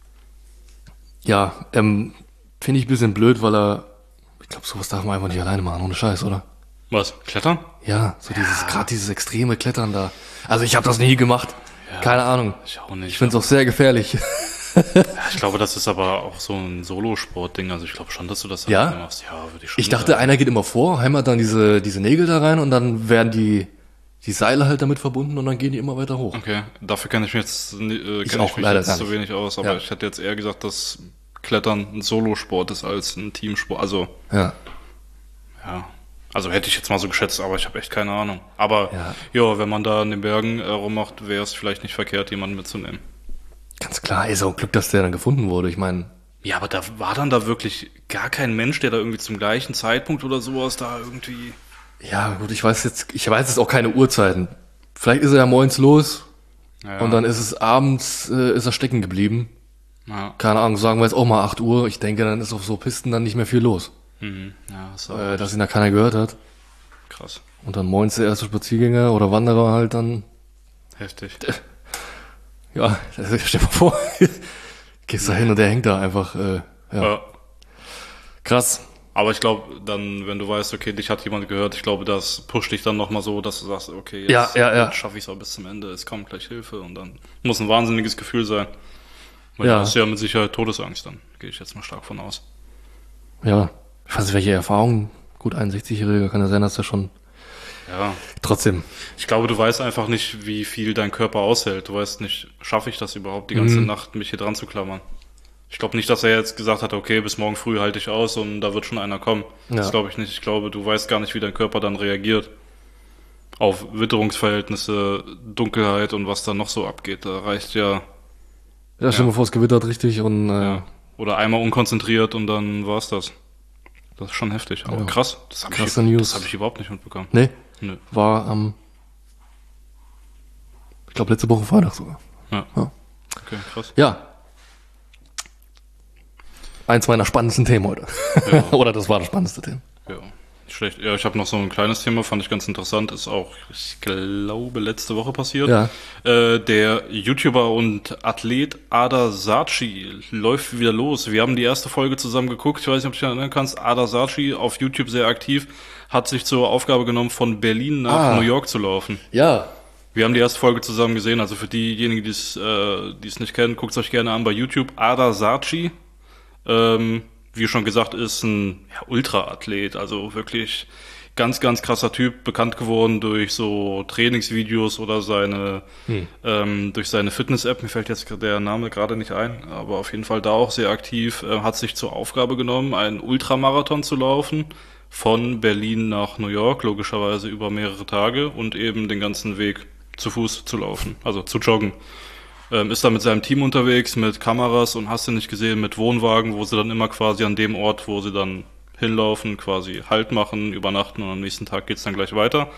Ja, ähm, finde ich ein bisschen blöd, weil er, ich glaube, sowas darf man einfach nicht alleine machen, ohne Scheiß, oder? Was? Klettern? Ja, so dieses, gerade dieses extreme Klettern da. Also ich habe das nie gemacht. Keine Ahnung. Ich auch nicht. Ich finde es auch sehr gefährlich. Ja, ich glaube, das ist aber auch so ein Solosport-Ding. Also ich glaube schon, dass du das Ja? alleine machst. Ja, würde ich schon Ich dachte, sagen. einer geht immer vor, hämmert dann diese, diese Nägel da rein und dann werden die, die Seile halt damit verbunden und dann gehen die immer weiter hoch. Okay, dafür kenne ich mich jetzt, äh, Ich kenne auch ich mich leider jetzt gar zu nicht. wenig aus. Aber Ja. ich hätte jetzt eher gesagt, dass Klettern ein Solosport ist als ein Teamsport. Also, Ja. ja. Also hätte ich jetzt mal so geschätzt, aber ich habe echt keine Ahnung. Aber Ja. ja, wenn man da in den Bergen äh, rummacht, wäre es vielleicht nicht verkehrt, jemanden mitzunehmen. Ganz klar, ey, so Glück, dass der dann gefunden wurde. Ich meine, Ja, aber da war dann da wirklich gar kein Mensch, der da irgendwie zum gleichen Zeitpunkt oder sowas da irgendwie. ja gut, ich weiß jetzt, ich weiß jetzt auch keine Uhrzeiten. Vielleicht ist er ja morgens los Ja, und dann ist es abends, äh, ist er stecken geblieben. Ja, Keine Ahnung, sagen wir jetzt auch mal acht Uhr. Ich denke, dann ist auf so Pisten dann nicht mehr viel los. mhm. Ja, ist auch Äh, dass ihn da keiner gehört hat. krass. Und dann morgens der erste Spaziergänger oder Wanderer halt dann, Heftig. ja, stell dir mal vor, gehst da hin und der hängt da einfach, äh, ja. Ja. Krass. Aber ich glaube, dann, wenn du weißt, okay, dich hat jemand gehört, ich glaube, das pusht dich dann nochmal so, dass du sagst, okay, jetzt, Ja, ja, ja. jetzt schaffe ich es auch bis zum Ende, es kommt gleich Hilfe und dann muss ein wahnsinniges Gefühl sein. Weil Ja. du hast ja mit Sicherheit Todesangst, dann gehe ich jetzt mal stark von aus. Ja, ich weiß nicht, welche Erfahrungen, gut einundsechzigjähriger kann ja sein, dass er schon, Ja, trotzdem, ich glaube, du weißt einfach nicht, wie viel dein Körper aushält. Du weißt nicht, schaffe ich das überhaupt, die ganze Mhm. Nacht mich hier dran zu klammern. Ich glaube nicht, dass er jetzt gesagt hat, okay, bis morgen früh halte ich aus und da wird schon einer kommen. Ja. Das glaube ich nicht. Ich glaube, du weißt gar nicht, wie dein Körper dann reagiert. Auf Witterungsverhältnisse, Dunkelheit und was da noch so abgeht. Da reicht ja, ja, stell dir mal vor, es gewittert richtig und, äh, ja. Oder einmal unkonzentriert und dann war's das. Das ist schon heftig. Aber Ja. krass, das habe Krasse ich, News. das hab ich überhaupt nicht mitbekommen. nee, Nö. war am, ich glaube, letzte Woche Freitag sogar. Ja. Ja. Okay, krass. Ja. Eins meiner spannendsten Themen heute. Ja. Oder das war das spannendste Thema. Ja. Schlecht. Ja, ich habe noch so ein kleines Thema, fand ich ganz interessant, ist auch, ich glaube, letzte Woche passiert. Ja. Äh, der YouTuber und Athlet Ada Saatchi läuft wieder los. Wir haben die erste Folge zusammen geguckt. Ich weiß nicht, ob du dich erinnern kannst. Ada Saatchi, auf YouTube sehr aktiv, hat sich zur Aufgabe genommen, von Berlin nach Ah. New York zu laufen. Ja. Wir haben die erste Folge zusammen gesehen. Also für diejenigen, die es äh, die es nicht kennen, guckt es euch gerne an bei YouTube. Ada Saatchi. Ähm, wie schon gesagt, ist ein ja, Ultra-Athlet, also wirklich ganz, ganz krasser Typ, bekannt geworden durch so Trainingsvideos oder seine, hm. ähm, durch seine Fitness-App, mir fällt jetzt der Name gerade nicht ein, aber auf jeden Fall da auch sehr aktiv, äh, hat sich zur Aufgabe genommen, einen Ultramarathon zu laufen, von Berlin nach New York, logischerweise über mehrere Tage und eben den ganzen Weg zu Fuß zu laufen, also zu joggen. Ähm, ist da mit seinem Team unterwegs, mit Kameras und hast du nicht gesehen, mit Wohnwagen, wo sie dann immer quasi an dem Ort, wo sie dann hinlaufen, quasi Halt machen, übernachten und am nächsten Tag geht's dann gleich weiter.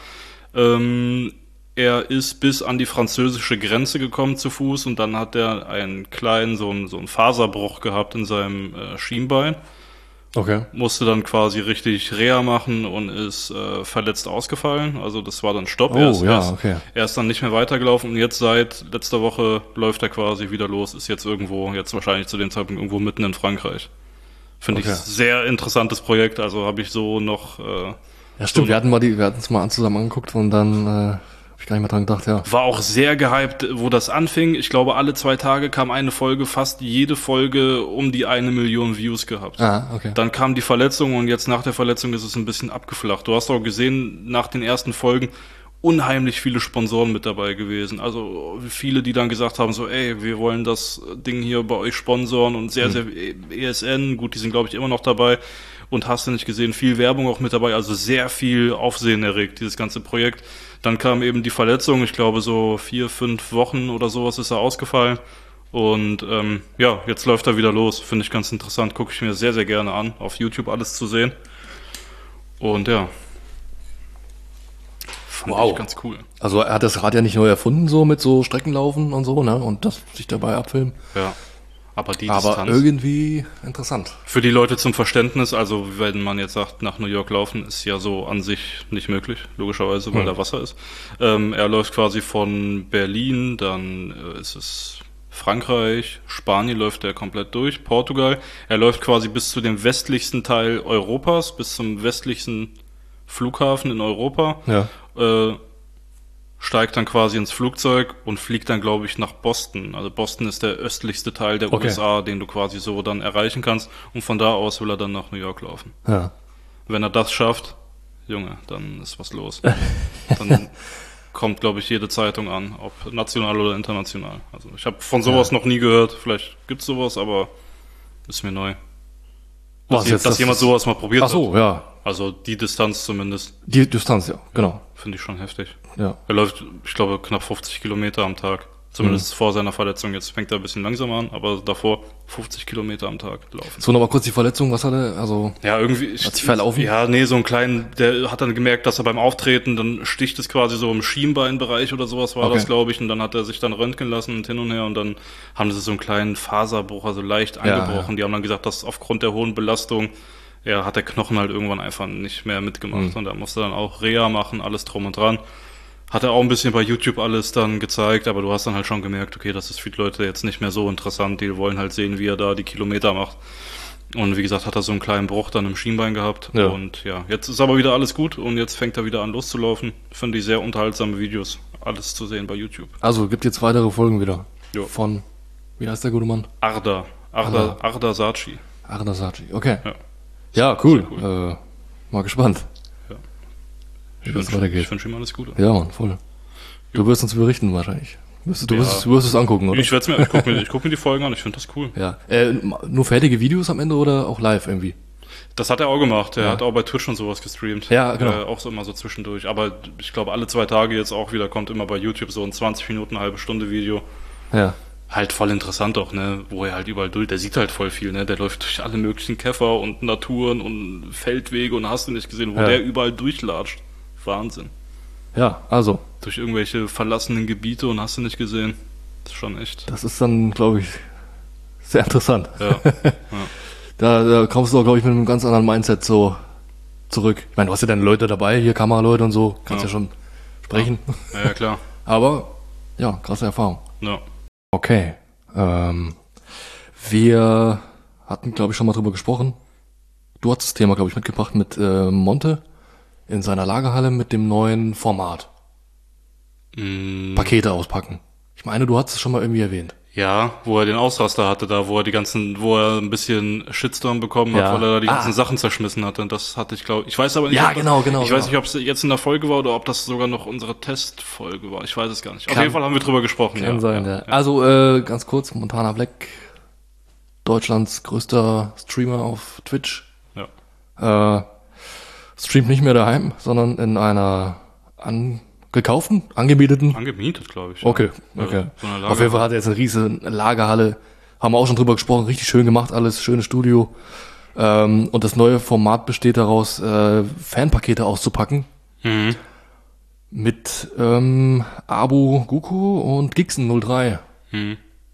Ähm, er ist bis an die französische Grenze gekommen zu Fuß und dann hat er einen kleinen, so einen, so einen Faserbruch gehabt in seinem äh, Schienbein. Okay. Musste dann quasi richtig Reha machen und ist äh, verletzt ausgefallen. Also das war dann Stopp. Oh, er ist, ja, er ist, okay. Er ist dann nicht mehr weitergelaufen und jetzt seit letzter Woche läuft er quasi wieder los. Ist jetzt irgendwo, jetzt wahrscheinlich zu dem Zeitpunkt irgendwo mitten in Frankreich. Finde Okay. ich sehr interessantes Projekt. Also habe ich so noch... Äh, Ja, stimmt, so wir hatten mal die, wir hatten es mal zusammen angeguckt und dann äh, habe ich gar nicht mehr dran gedacht, ja. War auch sehr gehypt, wo das anfing. Ich glaube, alle zwei Tage kam eine Folge, fast jede Folge um die eine Million Views gehabt. Ah, okay. Dann kam die Verletzung und jetzt nach der Verletzung ist es ein bisschen abgeflacht. Du hast auch gesehen, nach den ersten Folgen unheimlich viele Sponsoren mit dabei gewesen. Also viele, die dann gesagt haben, so, ey, wir wollen das Ding hier bei euch sponsoren und sehr, sehr E S N, gut, die sind, glaube ich, immer noch dabei. Und hast du nicht gesehen, viel Werbung auch mit dabei, also sehr viel Aufsehen erregt, dieses ganze Projekt. Dann kam eben die Verletzung, ich glaube so vier, fünf Wochen oder sowas ist er ausgefallen. Und ähm, ja, jetzt läuft er wieder los, finde ich ganz interessant, gucke ich mir sehr, sehr gerne an, auf YouTube alles zu sehen. Und ja, fand Wow. ich ganz cool. Also er hat das Rad ja nicht neu erfunden, so mit so Streckenlaufen und so, ne? Und das sich dabei abfilmen. Ja, aber die Aber Distanz... irgendwie interessant. Für die Leute zum Verständnis, also wenn man jetzt sagt, nach New York laufen, ist ja so an sich nicht möglich, logischerweise, weil Hm. da Wasser ist. Ähm, er läuft quasi von Berlin, dann äh, ist es Frankreich, Spanien läuft er komplett durch, Portugal. Er läuft quasi bis zu dem westlichsten Teil Europas, bis zum westlichsten Flughafen in Europa. Ja. Äh, steigt dann quasi ins Flugzeug und fliegt dann, glaube ich, nach Boston. Also Boston ist der östlichste Teil der Okay. U S A, den du quasi so dann erreichen kannst. Und von da aus will er dann nach New York laufen. Ja. Wenn er das schafft, Junge, dann ist was los. Dann kommt, glaube ich, jede Zeitung an, ob national oder international. Also ich habe von sowas Ja. noch nie gehört. Vielleicht gibt's sowas, aber ist mir neu. Was, Dass, je- jetzt dass das- jemand sowas mal probiert Ach so, hat. ja. Also die Distanz zumindest, Die Distanz, ja, genau. finde ich schon heftig. Ja. Er läuft, ich glaube, knapp fünfzig Kilometer am Tag. Zumindest vor seiner Verletzung. Jetzt fängt er ein bisschen langsamer an, aber davor fünfzig Kilometer am Tag laufen. So, nochmal kurz die Verletzung, was hat er, also, Ja, irgendwie. Ich, Hat sich verlaufen? Ja, nee, so einen kleinen, der hat dann gemerkt, dass er beim Auftreten, dann sticht es quasi so im Schienbeinbereich oder sowas war Okay. das, glaube ich. Und dann hat er sich dann röntgen lassen und hin und her und dann haben sie so einen kleinen Faserbruch, also leicht Ja, angebrochen. ja. Die haben dann gesagt, dass aufgrund der hohen Belastung, ja, hat der Knochen halt irgendwann einfach nicht mehr mitgemacht. Mhm. Und da musste dann auch Reha machen, alles drum und dran. Hat er auch ein bisschen bei YouTube alles dann gezeigt, aber du hast dann halt schon gemerkt, okay, das ist für die Leute jetzt nicht mehr so interessant. Die wollen halt sehen, wie er da die Kilometer macht. Und wie gesagt, hat er so einen kleinen Bruch dann im Schienbein gehabt. Ja. Und ja, jetzt ist aber wieder alles gut und jetzt fängt er wieder an loszulaufen. Finde ich sehr unterhaltsame Videos. Alles zu sehen bei YouTube. also gibt jetzt weitere Folgen wieder. Jo. Von, wie heißt der gute Mann? Arda. Arda, Arda Saatchi. Arda Saatchi, okay. Ja. Ja, cool. Sehr Äh, mal gespannt. Ja. Wie Ich das wünsche weitergeht. ich wünsch ihm alles Gute. Ja, Mann, voll. Du wirst uns berichten wahrscheinlich. Du wirst, du Ja. wirst, du wirst es angucken, oder? Ich werde mir, ich gucke mir, ich guck mir die Folgen an, ich finde das cool. Ja. Äh, nur fertige Videos am Ende oder auch live irgendwie? Das hat er auch gemacht. Er Ja. hat auch bei Twitch und sowas gestreamt. Ja, genau. Äh, auch so immer so zwischendurch. Aber ich glaube, alle zwei Tage jetzt auch wieder kommt immer bei YouTube so ein zwanzig Minuten, eine halbe Stunde Video. Ja. Halt voll interessant auch, ne, wo er halt überall durch, der sieht halt voll viel, ne, der läuft durch alle möglichen Käfer und Naturen und Feldwege und hast du nicht gesehen, wo Ja. der überall durchlatscht. Wahnsinn. Ja, also, Durch irgendwelche verlassenen Gebiete und hast du nicht gesehen. Das ist schon echt. das ist dann, glaube ich, sehr interessant. Ja. Da, da kommst du auch, glaube ich, mit einem ganz anderen Mindset so zurück. Ich meine, du hast ja deine Leute dabei, hier Kameraleute und so, kannst ja, ja schon sprechen. Ja, ja klar. Aber, ja, krasse Erfahrung. Ja. Okay. Ähm, wir hatten, glaube ich, schon mal drüber gesprochen. Du hast das Thema, glaube ich, mitgebracht mit äh, Monte in seiner Lagerhalle mit dem neuen Format. Mm, Pakete auspacken. Ich meine, du hattest es schon mal irgendwie erwähnt. ja, wo er den Ausraster hatte, da wo er die ganzen, wo er ein bisschen Shitstorm bekommen hat, Ja. weil er da die ganzen Ah. Sachen zerschmissen hatte. Und das hatte ich, glaube ich, weiß aber nicht. Ja, ob- genau, genau, Ich weiß genau. nicht, ob es jetzt in der Folge war oder ob das sogar noch unsere Testfolge war. Ich weiß es gar nicht. Auf Kann- jeden Fall haben wir drüber gesprochen. Kann ja, sein, ja, ja. Also, äh, ganz kurz, Montana Black, Deutschlands größter Streamer auf Twitch, ja. äh, streamt nicht mehr daheim, sondern in einer angekauften, angemieteten. Angemietet, glaube ich. Okay, Ja, okay. so eine Auf jeden Fall hat er jetzt eine riesen Lagerhalle. Haben wir auch schon drüber gesprochen, richtig schön gemacht, alles, schönes Studio. Ähm, und das neue Format besteht daraus, äh, Fanpakete auszupacken. Mhm. Mit ähm, Abu Guku und Gixen null drei. Mhm.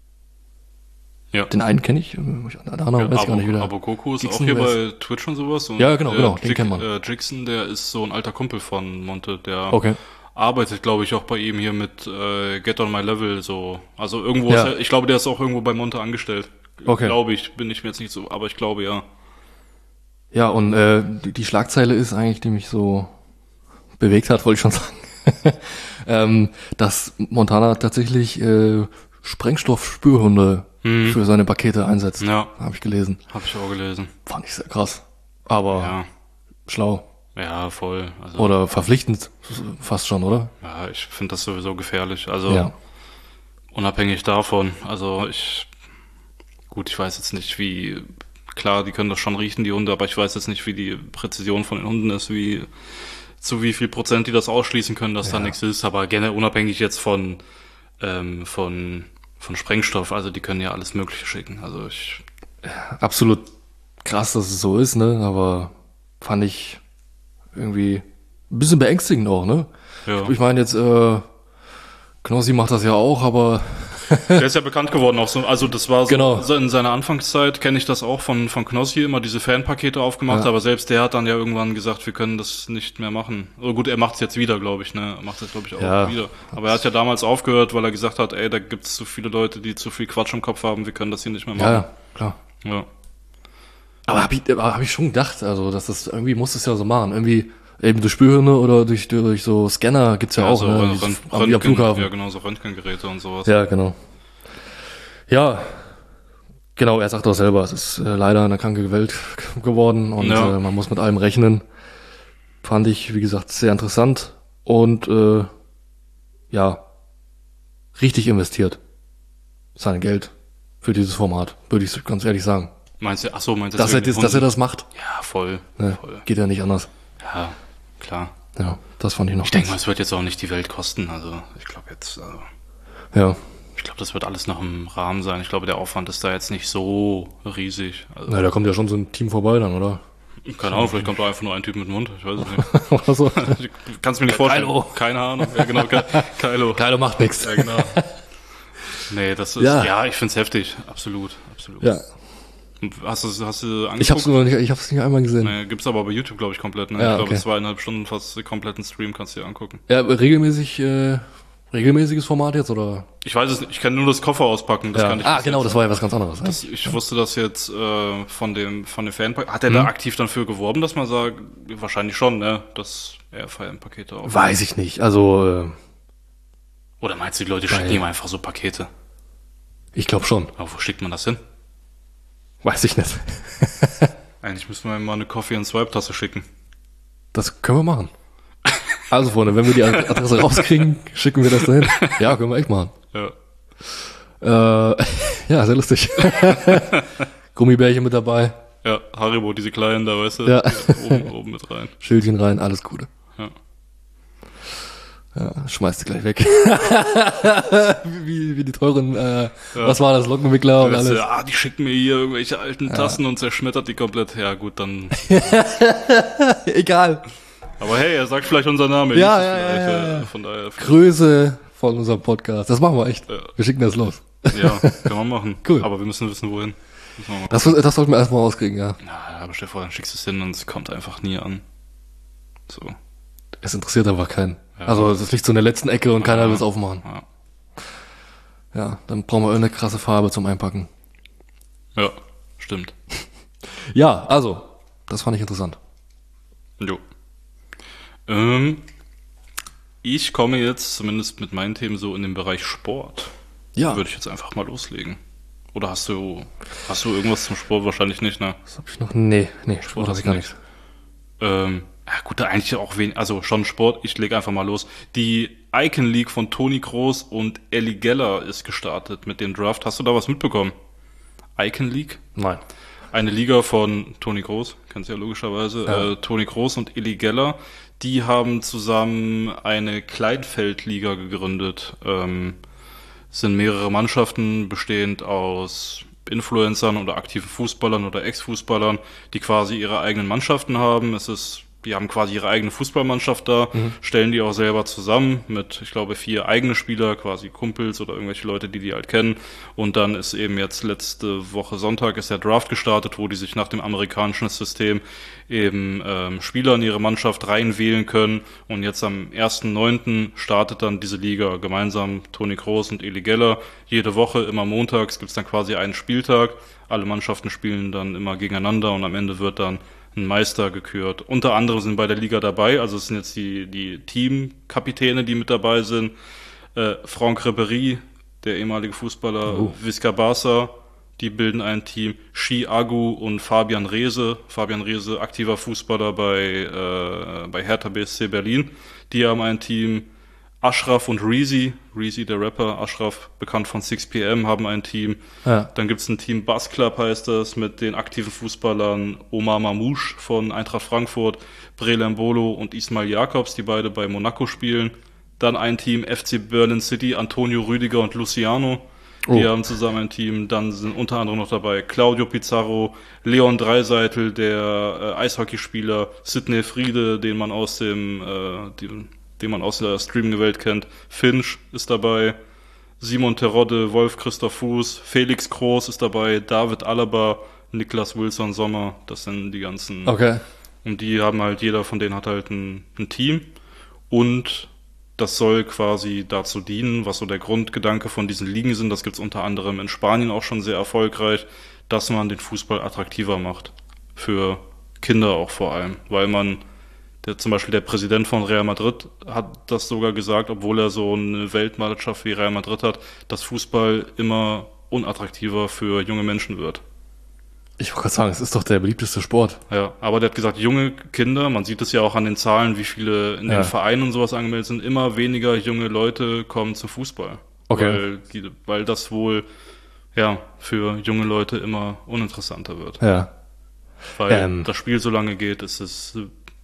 Ja. Den einen kenne ich, äh, der andere Ja, weiß ich gar nicht wieder. Aber Goku ist Gixen auch hier weiß- bei Twitch und sowas. Und Ja, genau, äh, genau, den Jig- kennt man. Äh, Jixen, der ist so ein alter Kumpel von Monte, der Okay. arbeitet, glaube ich, auch bei ihm hier mit äh, Get on My Level. So, also irgendwo, Ja. ist er, ich glaube, der ist auch irgendwo bei Monte angestellt. Okay. Glaube ich, bin ich mir jetzt nicht so, aber ich glaube ja. Ja, und äh, die, die Schlagzeile ist eigentlich, die mich so bewegt hat, wollte ich schon sagen, ähm, dass Montana tatsächlich äh, Sprengstoffspürhunde Mhm. für seine Pakete einsetzt. Ja, Habe ich gelesen. habe ich auch gelesen. Fand ich sehr krass. Aber Ja, schlau. ja, voll. Also, Oder verpflichtend fast schon, oder? ja, ich finde das sowieso gefährlich. Also Ja. unabhängig davon. Also ich, gut, ich weiß jetzt nicht, wie, klar, die können das schon riechen, die Hunde, aber ich weiß jetzt nicht, wie die Präzision von den Hunden ist, wie, zu wie viel Prozent die das ausschließen können, dass da Ja. nichts ist, aber generell unabhängig jetzt von, ähm, von, von Sprengstoff, also die können ja alles Mögliche schicken. Also ich, Absolut krass, dass es so ist, ne? Aber fand ich irgendwie ein bisschen beängstigend auch, ne? ja. Ich meine jetzt, äh, Knossi macht das ja auch, aber Der ist ja bekannt geworden auch so, also das war so, Genau. so in seiner Anfangszeit kenne ich das auch von, von Knossi immer diese Fanpakete aufgemacht, Ja. aber selbst der hat dann ja irgendwann gesagt, wir können das nicht mehr machen. Oh gut, er macht es jetzt wieder, glaube ich, ne, er macht es glaube ich auch Ja. wieder. Aber er hat ja damals aufgehört, weil er gesagt hat, ey, da gibt's zu viele Leute, die zu viel Quatsch im Kopf haben, wir können das hier nicht mehr ja, machen. ja, klar. Ja, Aber habe ich, aber hab ich schon gedacht, also dass das irgendwie muss es ja so machen. Irgendwie eben durch Spürhirne oder durch, durch so Scanner gibt's ja, ja, auch, so ne? Rönt- Dieses- Röntgen, am- wie am Flughafen. ja genau, so Röntgengeräte und sowas. Ja, genau. Ja, genau, er sagt auch selber, es ist äh, leider eine kranke Welt geworden und Ja. äh, man muss mit allem rechnen. Fand ich, wie gesagt, sehr interessant und äh, ja, richtig investiert. Sein Geld für dieses Format, würde ich ganz ehrlich sagen. Meinst du, ach so, meinst du Dass er, wegen das, dass er Hunden? das macht, Ja, voll, ne, voll. geht ja nicht anders. Ja, klar. Ja, das fand ich noch Ich denke mal, ganz- es wird jetzt auch nicht die Welt kosten, also ich glaube jetzt, also Ja, ich glaube, das wird alles noch im Rahmen sein. Ich glaube, der Aufwand ist da jetzt nicht so riesig. Also, na, da kommt ja schon so ein Team vorbei dann, oder? keine Ahnung, vielleicht kommt da einfach nur ein Typ mit dem Mund. Ich weiß es nicht. Oder so. Ich kann es mir nicht vorstellen. Kylo. Keine Ahnung. Ja, genau. Ky- Kylo. Kylo macht nichts. Ja, genau. Nee, das ist, Ja. ja, ich find's heftig. Absolut. Absolut. Ja, Und Hast du, hast du angeguckt? ich hab's nur nicht, ich hab's nicht einmal gesehen. Nee, gibt's aber bei YouTube, glaube ich, komplett. Ne? Ja, ich glaube, okay. zweieinhalb Stunden fast kompletten Stream kannst du dir angucken. Ja, regelmäßig, äh, regelmäßiges Format jetzt, oder? Ich weiß es nicht. Ich kann nur das Koffer auspacken. Das Ja. kann ich Ah, bis genau, jetzt. das war ja was ganz anderes. Das, ich wusste das jetzt äh, von dem von dem Fanpaket. Hat er da aktiv dafür geworben, dass man sagt, wahrscheinlich schon, ne, dass er Fanpakete auf. Weiß ich nicht, also, äh, Oder meinst du, die Leute Weil- schicken ihm einfach so Pakete? ich glaube schon. Aber wo schickt man das hin? Weiß ich nicht. Eigentlich müssten wir ihm mal eine Coffee and Swipe Tasse schicken. Das können wir machen. Also, Freunde, wenn wir die Adresse rauskriegen, schicken wir das dahin. Ja, können wir echt machen. Ja. Äh, ja, sehr lustig. Gummibärchen mit dabei, Ja, Haribo, diese kleinen da, weißt du? Ja. Oben, oben mit rein. Schildchen rein, alles Gute. Ja. Ja, schmeißt du gleich weg. wie, wie die teuren, äh, was war das, Lockenwickler und Weißt alles. du, ah, die schicken mir hier irgendwelche alten Tassen und zerschmettert die komplett. Ja, gut, dann. Egal. Aber hey, er sagt vielleicht unser Name. Ja, Liest es ja, ja, vielleicht, ja, ja. äh, Von daher. Größe von unserem Podcast. Das machen wir echt. Ja. Wir schicken das los. Ja, kann man machen. Cool. Aber wir müssen wissen, wohin. Müssen wir mal Das, das sollten wir erstmal rauskriegen, ja. Na, aber stell dir vor, dann schickst du es hin und es kommt einfach nie an. So. Es interessiert aber keinen. Ja. Also es liegt so in der letzten Ecke und keiner Ja. will es aufmachen. Ja. Ja, dann brauchen wir irgendeine krasse Farbe zum Einpacken. Ja, stimmt. Ja, also, das fand ich interessant. Jo. Ähm, ich komme jetzt zumindest mit meinen Themen so in den Bereich Sport. Ja, Würde ich jetzt einfach mal loslegen. Oder hast du hast du irgendwas zum Sport? Wahrscheinlich nicht, ne? das habe ich noch. Nee, nee, Sport habe hast ich gar du nicht. Ähm, ja gut, eigentlich auch wenig, also schon Sport. Ich lege einfach mal los. Die Icon League von Toni Kroos und Ellie Geller ist gestartet mit dem Draft. Hast du da was mitbekommen? Icon League? Nein. Eine Liga von Toni Kroos, kennst du ja logischerweise, Ja. äh, Toni Kroos und Ellie Geller, die haben zusammen eine Kleinfeldliga gegründet. Ähm, sind mehrere Mannschaften, bestehend aus Influencern oder aktiven Fußballern oder Ex-Fußballern, die quasi ihre eigenen Mannschaften haben. Es ist, die haben quasi ihre eigene Fußballmannschaft da, Mhm. stellen die auch selber zusammen mit, ich glaube, vier eigene Spieler, quasi Kumpels oder irgendwelche Leute, die die halt kennen. Und dann ist eben jetzt letzte Woche Sonntag ist der Draft gestartet, wo die sich nach dem amerikanischen System eben ähm, Spieler in ihre Mannschaft reinwählen können. Und jetzt am ersten neunten startet dann diese Liga gemeinsam, Toni Kroos und Ellie Geller. Jede Woche, immer montags, gibt's dann quasi einen Spieltag. Alle Mannschaften spielen dann immer gegeneinander und am Ende wird dann ein Meister gekürt. Unter anderem sind bei der Liga dabei, also es sind jetzt die, die Teamkapitäne, die mit dabei sind. Äh, Franck Ribéry, der ehemalige Fußballer, Oh. Visca Barça, die bilden ein Team. Shi Agu und Fabian Reese, Fabian Reese, aktiver Fußballer bei, äh, bei Hertha B S C Berlin, die haben ein Team. Ashraf und Reezy, Reezy der Rapper, Ashraf, bekannt von six P M, haben ein Team. Ja. Dann gibt's ein Team Buzz Club, heißt das, mit den aktiven Fußballern Omar Mamouche von Eintracht Frankfurt, Brelem Bolo und Ismail Jakobs, die beide bei Monaco spielen. Dann ein Team F C Berlin City, Antonio Rüdiger und Luciano. Die Oh. haben zusammen ein Team. Dann sind unter anderem noch dabei Claudio Pizarro, Leon Dreiseitel, der äh, Eishockeyspieler, Sidney Friede, den man aus dem, äh, den, den man aus der Streaming-Welt kennt. Finch ist dabei, Simon Terodde, Wolf Christoph Fuß, Felix Kroos ist dabei, David Alaba, Niklas Wilson Sommer. Das sind die ganzen. Okay. Und die haben halt, jeder von denen hat halt ein, ein Team. Und das soll quasi dazu dienen, was so der Grundgedanke von diesen Ligen sind. Das gibt's unter anderem in Spanien auch schon sehr erfolgreich, dass man den Fußball attraktiver macht. Für Kinder auch vor allem. Weil man, der, zum Beispiel der Präsident von Real Madrid hat das sogar gesagt, obwohl er so eine Weltmeisterschaft wie Real Madrid hat, dass Fußball immer unattraktiver für junge Menschen wird. Ich wollte gerade sagen, es ist doch der beliebteste Sport. Ja, aber der hat gesagt, junge Kinder, man sieht es ja auch an den Zahlen, wie viele in Ja. den Vereinen und sowas angemeldet sind, immer weniger junge Leute kommen zum Fußball. Okay. Weil, die, weil das wohl, ja, für junge Leute immer uninteressanter wird. Ja. Weil Ähm. das Spiel so lange geht, ist es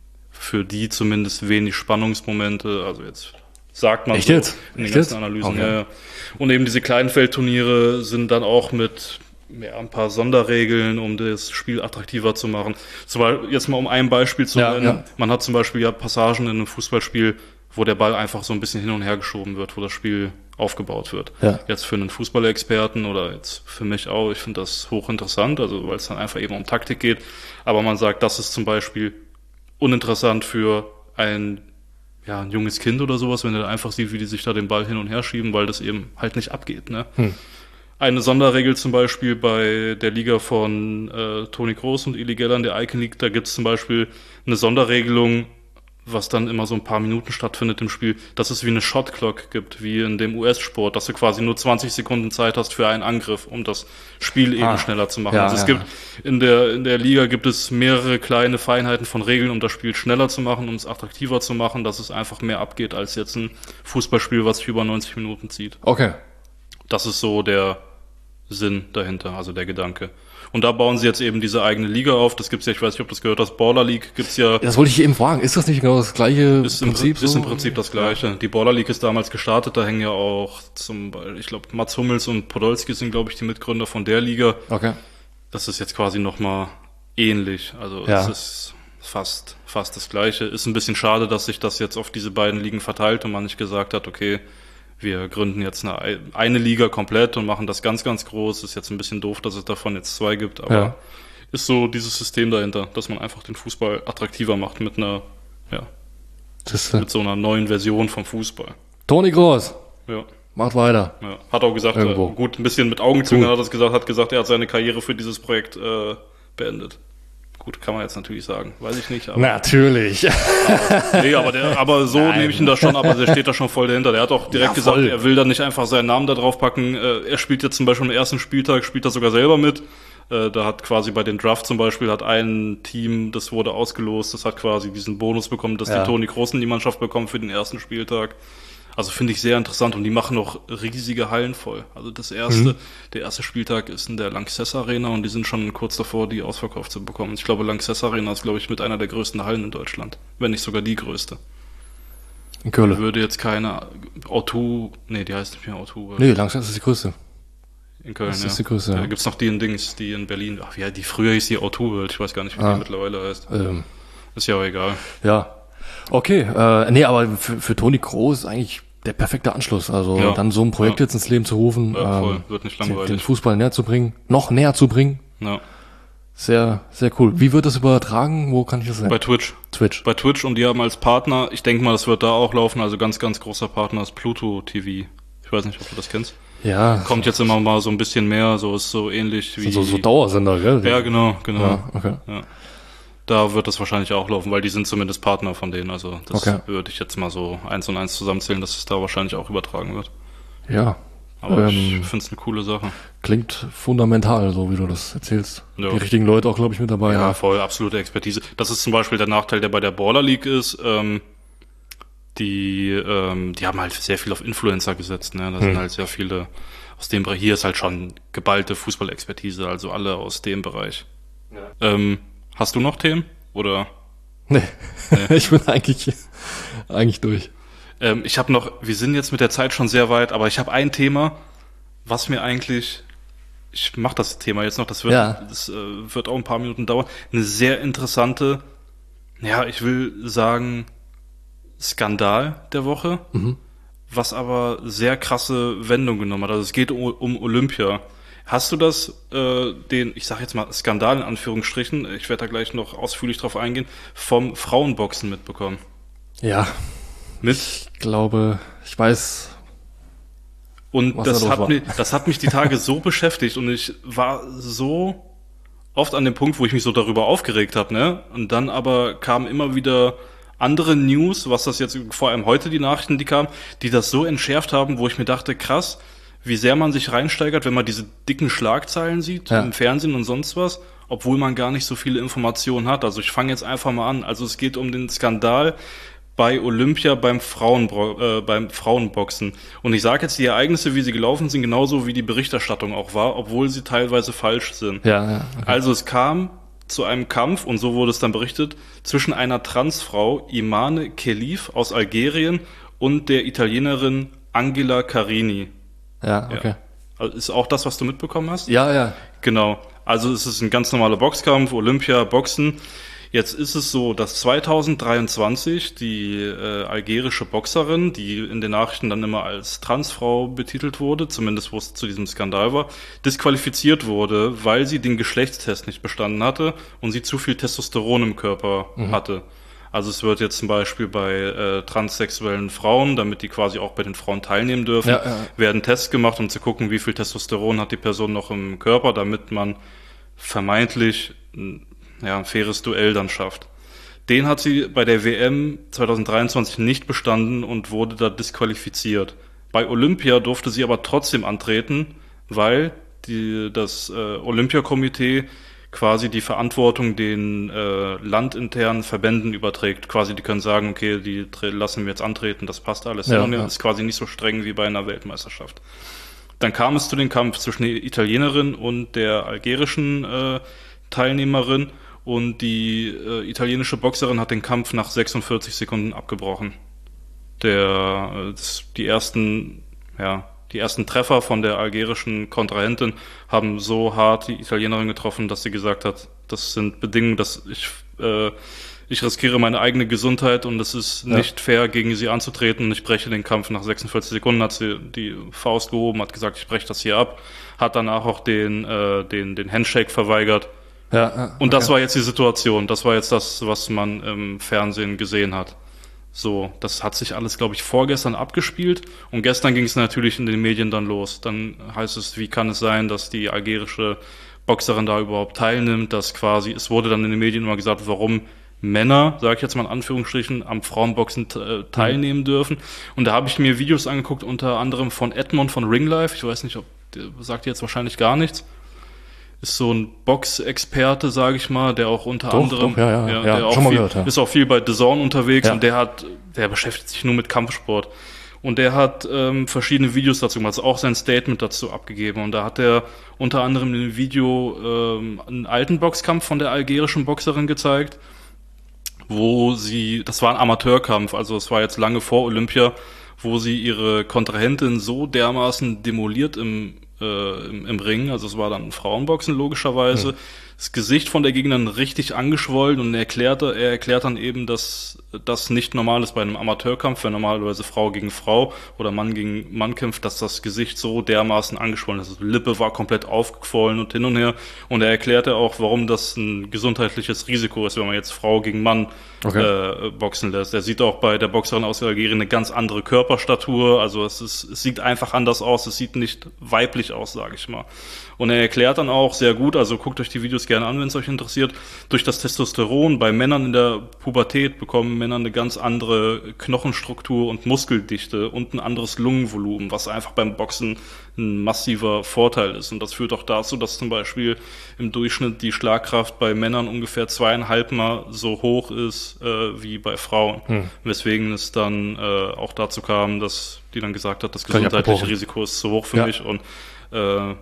für die zumindest wenig Spannungsmomente, also jetzt sagt man Echt so jetzt? in den Echt ganzen jetzt? Analysen. Okay. Ja, ja. Und eben diese kleinen Feldturniere sind dann auch mit ja, ein paar Sonderregeln, um das Spiel attraktiver zu machen. Zum Beispiel, jetzt mal um ein Beispiel zu Ja, nennen. ja. Man hat zum Beispiel ja Passagen in einem Fußballspiel, wo der Ball einfach so ein bisschen hin und her geschoben wird, wo das Spiel aufgebaut wird. Ja. Jetzt für einen Fußballexperten oder jetzt für mich auch, ich finde das hochinteressant, also weil es dann einfach eben um Taktik geht. Aber man sagt, das ist zum Beispiel uninteressant für ein, ja, ein junges Kind oder sowas, wenn er einfach sieht, wie die sich da den Ball hin und her schieben, weil das eben halt nicht abgeht. Ne? Hm. Eine Sonderregel zum Beispiel bei der Liga von äh, Toni Kroos und Ellie Geller in der Icon League, da gibt es zum Beispiel eine Sonderregelung, was dann immer so ein paar Minuten stattfindet im Spiel, dass es wie eine Shot Clock gibt, wie in dem U S-Sport, dass du quasi nur zwanzig Sekunden Zeit hast für einen Angriff, um das Spiel eben Ah. schneller zu machen. Ja, also es ja. gibt in der in der Liga gibt es mehrere kleine Feinheiten von Regeln, um das Spiel schneller zu machen, um es attraktiver zu machen, dass es einfach mehr abgeht als jetzt ein Fußballspiel, was sich über neunzig Minuten zieht. Okay. Das ist so der Sinn dahinter, also der Gedanke. Und da bauen sie jetzt eben diese eigene Liga auf. Das gibt's ja, ich weiß nicht, ob das gehört hast, Baller League gibt's ja. Das wollte ich eben fragen. Ist das nicht genau das gleiche Ist im, Prinzip? ist so? im Prinzip das Gleiche. Die Baller League ist damals gestartet, da hängen ja auch zum Beispiel, ich glaube, Mats Hummels und Podolski sind, glaube ich, die Mitgründer von der Liga. Okay. Das ist jetzt quasi nochmal ähnlich. Also Ja. es ist fast, fast das Gleiche. Ist ein bisschen schade, dass sich das jetzt auf diese beiden Ligen verteilt und man nicht gesagt hat, okay, wir gründen jetzt eine, eine Liga komplett und machen das ganz, ganz groß. Ist jetzt ein bisschen doof, dass es davon jetzt zwei gibt, aber Ja. ist so dieses System dahinter, dass man einfach den Fußball attraktiver macht mit einer ja, Siehste. mit so einer neuen Version vom Fußball. Toni Kroos, Ja. macht weiter. Ja. Hat auch gesagt, Irgendwo. äh, gut, ein bisschen mit Augenzwinkern Cool. hat er es gesagt, hat gesagt, er hat seine Karriere für dieses Projekt äh, beendet. Gut, kann man jetzt natürlich sagen, weiß ich nicht. Aber, Natürlich. nee, aber, der, aber so Nein. nehme ich ihn da schon, aber der steht da schon voll dahinter. Der hat auch direkt Ja, gesagt, voll. er will da nicht einfach seinen Namen da drauf packen. Äh, er spielt jetzt zum Beispiel am ersten Spieltag, spielt er sogar selber mit. Äh, da hat quasi bei den Draft zum Beispiel, hat ein Team, das wurde ausgelost, das hat quasi diesen Bonus bekommen, dass Ja. die Toni Kroos in die Mannschaft bekommen für den ersten Spieltag. Also finde ich sehr interessant und die machen auch riesige Hallen voll. Also das erste, Mhm. der erste Spieltag ist in der Lanxess Arena und die sind schon kurz davor, die ausverkauft zu bekommen. Ich glaube, Lanxess Arena ist, glaube ich, mit einer der größten Hallen in Deutschland, wenn nicht sogar die größte. In Köln. Würde jetzt keine O zwei, nee, die heißt nicht mehr O zwei. Nee, langsam ist es die größte. In Köln, das ja. ist die größte, ja. Da gibt's noch die in Dings, die in Berlin, ach ja, die früher hieß die O zwei World, ich weiß gar nicht, wie Ah. die mittlerweile heißt. Ähm, Ist ja auch egal. ja. Okay, äh, nee, aber für, für Toni Kroos ist eigentlich der perfekte Anschluss. Also Ja. dann so ein Projekt Ja. jetzt ins Leben zu rufen, Ja, voll. ähm, Wird nicht den, den langweilig. Fußball näher zu bringen, noch näher zu bringen. Ja. Sehr, sehr cool. Wie wird das übertragen? Wo kann ich das sehen? Bei Twitch. Twitch. Bei Twitch und die haben als Partner, ich denke mal, das wird da auch laufen, also ganz, ganz großer Partner ist Pluto T V. Ich weiß nicht, ob du das kennst. Ja, Kommt jetzt immer mal so ein bisschen mehr, so ist so ähnlich wie... so, so Dauersender, gell? Ja, genau, genau. Ja, okay. Ja. Da wird das wahrscheinlich auch laufen, weil die sind zumindest Partner von denen. Also das Okay. würde ich jetzt mal so eins und eins zusammenzählen, dass es da wahrscheinlich auch übertragen wird. Ja, Aber Ähm, ich finde es eine coole Sache. klingt fundamental, so wie du das erzählst. Ja. Die richtigen Leute auch, glaube ich, mit dabei. Ja, ne? voll, absolute Expertise. Das ist zum Beispiel der Nachteil, der bei der Baller League ist. Ähm, die, ähm, die haben halt sehr viel auf Influencer gesetzt. Ne? Da sind Hm. halt sehr viele aus dem Bereich. Hier ist halt schon geballte Fußballexpertise, also alle aus dem Bereich. Ähm, hast du noch Themen? Oder? Nee, ich bin eigentlich, eigentlich durch. Ähm, ich habe noch, wir sind jetzt mit der Zeit schon sehr weit, aber ich habe ein Thema, was mir eigentlich, ich mache das Thema jetzt noch, das wird, Ja. das äh, wird auch ein paar Minuten dauern, eine sehr interessante, ja, ich will sagen, Skandal der Woche, Mhm. was aber sehr krasse Wendung genommen hat. Also es geht um, um Olympia. Hast du das, äh, den, ich sag jetzt mal Skandal in Anführungsstrichen, ich werde da gleich noch ausführlich drauf eingehen, vom Frauenboxen mitbekommen? Ja, Mit ich glaube, ich weiß. Und Was das da los hat, war. mich, das hat mich die Tage so beschäftigt und ich war so oft an dem Punkt, wo ich mich so darüber aufgeregt habe, ne? Und dann aber kamen immer wieder andere News, was das jetzt, vor allem heute die Nachrichten, die kamen, die das so entschärft haben, wo ich mir dachte, krass, wie sehr man sich reinsteigert, wenn man diese dicken Schlagzeilen sieht Ja. im Fernsehen und sonst was, obwohl man gar nicht so viele Informationen hat. Also ich fange jetzt einfach mal an. Also es geht um den Skandal bei Olympia beim Frauen äh, beim Frauenboxen. Und ich sage jetzt die Ereignisse, wie sie gelaufen sind, genauso wie die Berichterstattung auch war, obwohl sie teilweise falsch sind. Ja, ja. Okay. Also es kam zu einem Kampf, und so wurde es dann berichtet, zwischen einer Transfrau, Imane Khelif aus Algerien, und der Italienerin Angela Carini. Ja, okay. Ja. Also ist auch das, was du mitbekommen hast? Ja, ja. Genau. Also es ist ein ganz normaler Boxkampf, Olympia, Boxen. Jetzt ist es so, dass zweitausenddreiundzwanzig die äh, algerische Boxerin, die in den Nachrichten dann immer als Transfrau betitelt wurde, zumindest wo es zu diesem Skandal war, disqualifiziert wurde, weil sie den Geschlechtstest nicht bestanden hatte und sie zu viel Testosteron im Körper hatte. Also es wird jetzt zum Beispiel bei äh, transsexuellen Frauen, damit die quasi auch bei den Frauen teilnehmen dürfen, Ja, ja. werden Tests gemacht, um zu gucken, wie viel Testosteron hat die Person noch im Körper, damit man vermeintlich ein, ja, ein faires Duell dann schafft. Den hat sie bei der W M zweitausenddreiundzwanzig nicht bestanden und wurde da disqualifiziert. Bei Olympia durfte sie aber trotzdem antreten, weil die, das äh, Olympiakomitee quasi die Verantwortung den äh, landinternen Verbänden überträgt. Quasi, die können sagen, okay, die tre- lassen wir jetzt antreten, das passt alles. Ja, und ja. ist quasi nicht so streng wie bei einer Weltmeisterschaft. Dann kam es zu dem Kampf zwischen der Italienerin und der algerischen äh, Teilnehmerin, und die äh, italienische Boxerin hat den Kampf nach sechsundvierzig Sekunden abgebrochen. Der, äh, das, die ersten, ja, die ersten Treffer von der algerischen Kontrahentin haben so hart die Italienerin getroffen, dass sie gesagt hat, das sind Bedingungen, dass ich, äh, ich riskiere meine eigene Gesundheit und es ist Ja. nicht fair, gegen sie anzutreten. Ich breche den Kampf nach sechsundvierzig Sekunden, hat sie die Faust gehoben, hat gesagt, ich breche das hier ab, hat danach auch den, äh, den, den Handshake verweigert Ja, ja, okay. Und das war jetzt die Situation. Das war jetzt das, was man im Fernsehen gesehen hat. So, das hat sich alles, glaube ich, vorgestern abgespielt. Und gestern ging es natürlich in den Medien dann los. Dann heißt es, wie kann es sein, dass die algerische Boxerin da überhaupt teilnimmt, dass quasi, es wurde dann in den Medien immer gesagt, warum Männer, sage ich jetzt mal in Anführungsstrichen, am Frauenboxen äh, teilnehmen mhm. dürfen. Und da habe ich mir Videos angeguckt, unter anderem von Edmond von Ringlife. Ich weiß nicht, ob der sagt jetzt wahrscheinlich gar nichts. Ist so ein Boxexperte, sage ich mal, der auch unter doch, anderem doch, ja, ja, ja, ja, der auch schon mal viel, gehört, ja. ist auch viel bei D A Z N unterwegs ja. und der hat, der beschäftigt sich nur mit Kampfsport. Und der hat ähm, verschiedene Videos dazu gemacht, also auch sein Statement dazu abgegeben. Und da hat er unter anderem in dem Video ähm, einen alten Boxkampf von der algerischen Boxerin gezeigt, wo sie, das war ein Amateurkampf, also es war jetzt lange vor Olympia, wo sie ihre Kontrahentin so dermaßen demoliert im, äh, im, im Ring, also es war dann Frauenboxen logischerweise, hm. das Gesicht von der Gegnerin richtig angeschwollen und er erklärte, er erklärt dann eben, dass das nicht normal ist bei einem Amateurkampf, wenn normalerweise Frau gegen Frau oder Mann gegen Mann kämpft, dass das Gesicht so dermaßen angeschwollen ist. Die Lippe war komplett aufgequollen und hin und her. Und er erklärte auch, warum das ein gesundheitliches Risiko ist, wenn man jetzt Frau gegen Mann okay. äh, boxen lässt. Er sieht auch bei der Boxerin aus Algerien eine ganz andere Körperstatur. Also es, ist, es sieht einfach anders aus. Es sieht nicht weiblich aus, sage ich mal. Und er erklärt dann auch sehr gut, also guckt euch die Videos gerne an, wenn es euch interessiert, durch das Testosteron bei Männern in der Pubertät bekommen Männer eine ganz andere Knochenstruktur und Muskeldichte und ein anderes Lungenvolumen, was einfach beim Boxen ein massiver Vorteil ist. Und das führt auch dazu, dass zum Beispiel im Durchschnitt die Schlagkraft bei Männern ungefähr zweieinhalb Mal so hoch ist äh, wie bei Frauen. Hm. Weswegen es dann äh, auch dazu kam, dass die dann gesagt hat, das gesundheitliche Risiko ist zu hoch für ja. mich und äh,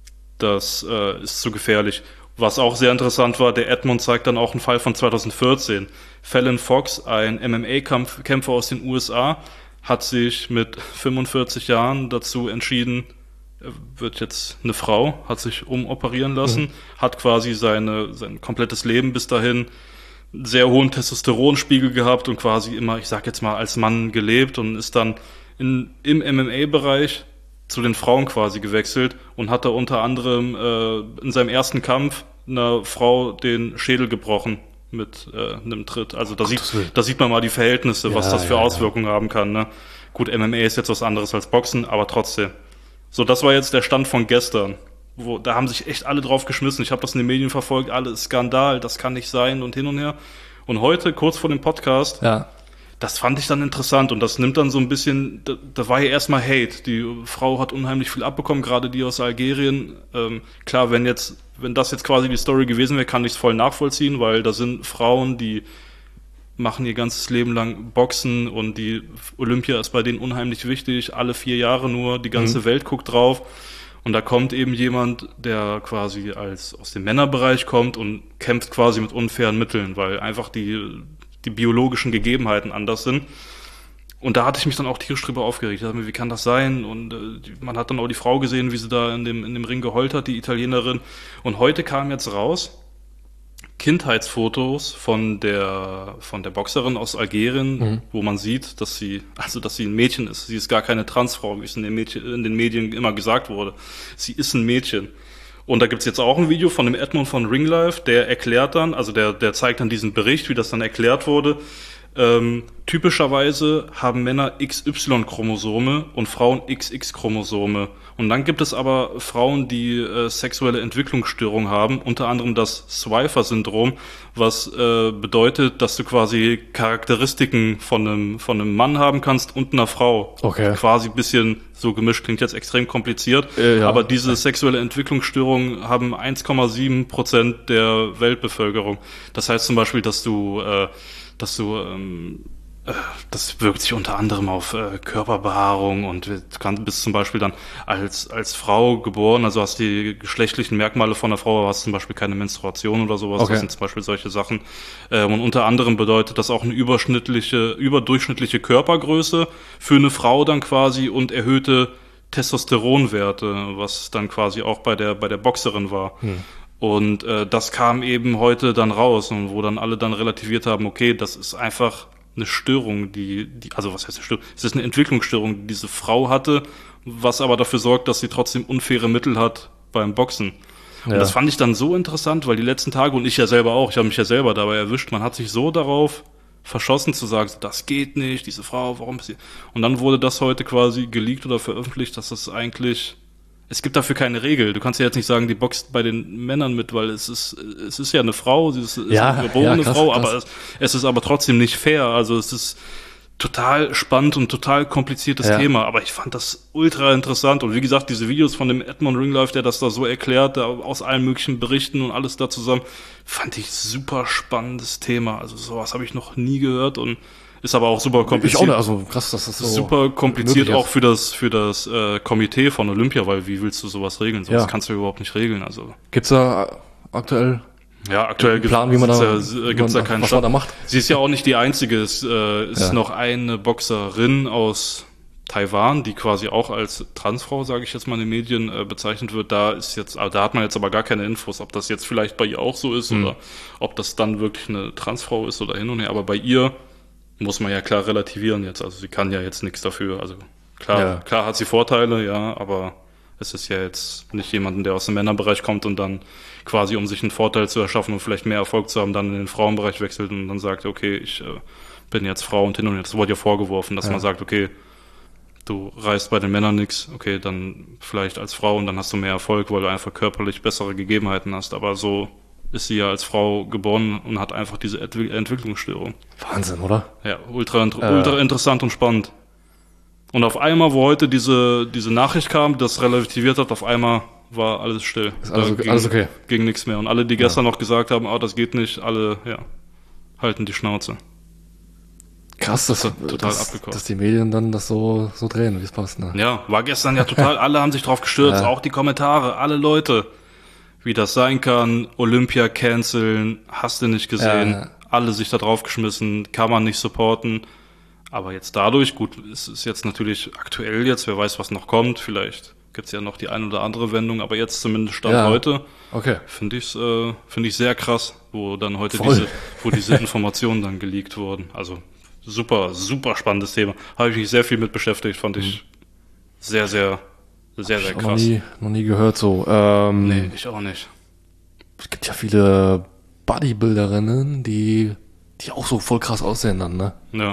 das äh, ist zu gefährlich. Was auch sehr interessant war, der Edmond zeigt dann auch einen Fall von zwanzig vierzehn. Fallon Fox, ein M M A-Kämpfer aus den U S A, hat sich mit fünfundvierzig Jahren dazu entschieden, wird jetzt eine Frau, hat sich umoperieren lassen, mhm. hat quasi seine, sein komplettes Leben bis dahin einen sehr hohen Testosteronspiegel gehabt und quasi immer, ich sag jetzt mal, als Mann gelebt und ist dann in, im M M A-Bereich zu den Frauen quasi gewechselt und hat da unter anderem äh, in seinem ersten Kampf einer Frau den Schädel gebrochen mit äh, einem Tritt. Also da sieht, da sieht man mal die Verhältnisse, ja, was das für ja, Auswirkungen ja. haben kann. Ne? Gut, M M A ist jetzt was anderes als Boxen, aber trotzdem. So, das war jetzt der Stand von gestern. Wo, da haben sich echt alle drauf geschmissen. Ich habe das in den Medien verfolgt, alle Skandal, das kann nicht sein und hin und her. Und heute, kurz vor dem Podcast, ja. das fand ich dann interessant und das nimmt dann so ein bisschen, da, da war ja erstmal Hate. Die Frau hat unheimlich viel abbekommen, gerade die aus Algerien. Ähm, klar, wenn jetzt, wenn das jetzt quasi die Story gewesen wäre, kann ich es voll nachvollziehen, weil da sind Frauen, die machen ihr ganzes Leben lang Boxen und die Olympia ist bei denen unheimlich wichtig, alle vier Jahre nur, die ganze mhm. Welt guckt drauf. Und da kommt eben jemand, der quasi als aus dem Männerbereich kommt und kämpft quasi mit unfairen Mitteln, weil einfach die die biologischen Gegebenheiten anders sind. Und da hatte ich mich dann auch tierisch drüber aufgeregt. Ich dachte mir, wie kann das sein? Und äh, man hat dann auch die Frau gesehen, wie sie da in dem in dem Ring geheult hat, die Italienerin. Und heute kam jetzt raus Kindheitsfotos von der von der Boxerin aus Algerien, mhm. wo man sieht, dass sie also dass sie ein Mädchen ist. Sie ist gar keine Transfrau, wie es in den, Mädchen, in den Medien immer gesagt wurde. Sie ist ein Mädchen. Und da gibt's jetzt auch ein Video von dem Edmond von Ringlife, der erklärt dann, also der der zeigt dann diesen Bericht, wie das dann erklärt wurde. Ähm, typischerweise haben Männer X Y-Chromosome und Frauen X X-Chromosome. Und dann gibt es aber Frauen, die äh, sexuelle Entwicklungsstörungen haben, unter anderem das Swiffer-Syndrom, was äh, bedeutet, dass du quasi Charakteristiken von einem von einem Mann haben kannst und einer Frau. Okay. Quasi ein bisschen so gemischt, klingt jetzt extrem kompliziert, äh, ja. aber diese sexuelle Entwicklungsstörungen haben eins Komma sieben Prozent der Weltbevölkerung. Das heißt zum Beispiel, dass du äh, dass du, ähm, äh, das wirkt sich unter anderem auf äh, Körperbehaarung und du kann, bist zum Beispiel dann als als Frau geboren, also hast die geschlechtlichen Merkmale von einer Frau, aber hast zum Beispiel keine Menstruation oder sowas, okay. Das sind zum Beispiel solche Sachen. Ähm, und unter anderem bedeutet das auch eine überschnittliche, überdurchschnittliche Körpergröße für eine Frau dann quasi und erhöhte Testosteronwerte, was dann quasi auch bei der bei der Boxerin war. Hm. Und äh, das kam eben heute dann raus und wo dann alle dann relativiert haben, okay, das ist einfach eine Störung, die, die also was heißt eine Störung? Es ist eine Entwicklungsstörung, die diese Frau hatte, was aber dafür sorgt, dass sie trotzdem unfaire Mittel hat beim Boxen. Und Ja. das fand ich dann so interessant, weil die letzten Tage, und ich ja selber auch, ich habe mich ja selber dabei erwischt, man hat sich so darauf verschossen zu sagen, das geht nicht, diese Frau, warum ist sie... Und dann wurde das heute quasi geleakt oder veröffentlicht, dass das eigentlich... Es gibt dafür keine Regel. Du kannst ja jetzt nicht sagen, die boxt bei den Männern mit, weil es ist, es ist ja eine Frau, sie ist, ist Ja, eine geborene ja, krass, Frau, krass. aber es, es ist aber trotzdem nicht fair. Also es ist total spannend und total kompliziertes Ja. Thema, aber ich fand das ultra interessant. Und wie gesagt, diese Videos von dem Edmund Ringlife, der das da so erklärt, da aus allen möglichen Berichten und alles da zusammen, fand ich super spannendes Thema. Also sowas habe ich noch nie gehört und ist aber auch super Ich kompliziert. auch nicht, also krass, dass das so Super kompliziert möglich auch ist. für das für das äh, Komitee von Olympia, weil wie willst du sowas regeln? Sowas Ja. kannst du überhaupt nicht regeln. Also Gibt's da aktuell ja, aktuell einen Plan, wie man da, gibt's ja, wie gibt's man, da keinen was man Stand. da macht? Sie ist ja auch nicht die einzige. Es äh, ist Ja. noch eine Boxerin aus Taiwan, die quasi auch als Transfrau, sage ich jetzt mal in den Medien, äh, bezeichnet wird. Da ist jetzt, äh, da hat man jetzt aber gar keine Infos, ob das jetzt vielleicht bei ihr auch so ist Hm. oder ob das dann wirklich eine Transfrau ist oder hin und her. Aber bei ihr muss man ja klar relativieren jetzt. Also sie kann ja jetzt nichts dafür. Also klar, Ja. klar hat sie Vorteile, ja, aber es ist ja jetzt nicht jemanden, der aus dem Männerbereich kommt und dann quasi, um sich einen Vorteil zu erschaffen und vielleicht mehr Erfolg zu haben, dann in den Frauenbereich wechselt und dann sagt, okay, ich äh, bin jetzt Frau und hin und her. Das wurde ja vorgeworfen, dass Ja. man sagt, okay, du reißt bei den Männern nix, okay, dann vielleicht als Frau und dann hast du mehr Erfolg, weil du einfach körperlich bessere Gegebenheiten hast. Aber so ist sie ja als Frau geboren und hat einfach diese Entwi- Entwicklungsstörung. Wahnsinn, oder? Ja, ultra, int- Äh. ultra interessant und spannend. Und auf einmal, wo heute diese, diese Nachricht kam, das relativiert hat, auf einmal war alles still. Ist alles Da okay- ging, alles okay. ging nichts mehr. Und alle, die gestern noch gesagt haben, ah, das geht nicht, alle, ja, halten die Schnauze. Krass, dass, Das hat total dass, abgekauft. dass die Medien dann das so, so drehen, wie es passt. Ne? Ja, war gestern ja total, alle haben sich drauf gestürzt, Ja. auch die Kommentare, alle Leute. Wie das sein kann, Olympia canceln, hast du nicht gesehen, Ja, ja. alle sich da drauf geschmissen, kann man nicht supporten. Aber jetzt dadurch, gut, es ist jetzt natürlich aktuell jetzt, wer weiß, was noch kommt, vielleicht gibt's ja noch die ein oder andere Wendung, aber jetzt zumindest Stand Ja. heute, Okay. finde ich's, äh, finde ich sehr krass, wo dann heute Voll. diese, wo diese Informationen dann geleakt wurden. Also super, super spannendes Thema. Habe ich mich sehr viel mit beschäftigt, fand ich sehr, sehr, sehr, sehr Hab ich auch noch krass. nie, noch nie gehört so. Ähm, Nee, ich auch nicht. Es gibt ja viele Bodybuilderinnen, die, die auch so voll krass aussehen dann, ne? Ja.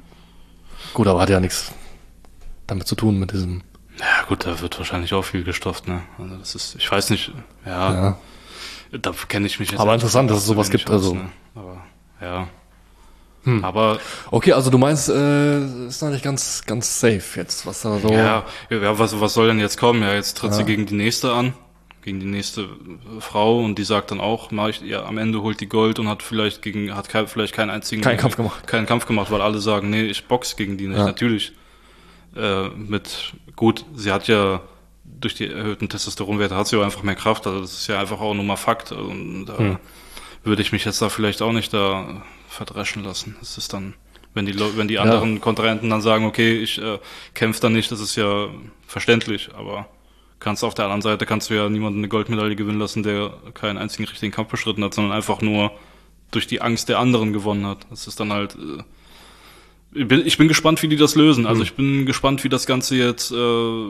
Gut, aber hat ja nichts damit zu tun mit diesem. Ja, gut, da wird wahrscheinlich auch viel gestofft, ne? Also das ist, ich weiß nicht, ja, Ja. da kenne ich mich jetzt. Aber einfach interessant, dass es zu sowas wenig gibt, also. Ne? Aber, ja. Hm. Aber, Okay, also du meinst, äh, ist noch nicht ganz, ganz safe jetzt, was da so. ja, ja, was, was soll denn jetzt kommen? Ja, jetzt tritt Ja. sie gegen die nächste an, gegen die nächste Frau und die sagt dann auch, mach ich, ja, am Ende holt die Gold und hat vielleicht gegen, hat kein, vielleicht keinen einzigen, Keinen Kampf gemacht. keinen Kampf gemacht, weil alle sagen, nee, ich box gegen die nicht. Ja. Natürlich, äh, mit, gut, sie hat ja, durch die erhöhten Testosteronwerte hat sie auch einfach mehr Kraft, also das ist ja einfach auch nur mal Fakt und da Hm. würde ich mich jetzt da vielleicht auch nicht da verdreschen lassen. Das ist dann, wenn die Leu- wenn die Ja. anderen Kontrahenten dann sagen, okay, ich äh, kämpfe da nicht, das ist ja verständlich, aber kannst auf der anderen Seite kannst du ja niemanden eine Goldmedaille gewinnen lassen, der keinen einzigen richtigen Kampf bestritten hat, sondern einfach nur durch die Angst der anderen gewonnen hat. Das ist dann halt äh, ich bin, ich bin gespannt, wie die das lösen. Also ich bin gespannt, wie das Ganze jetzt, äh,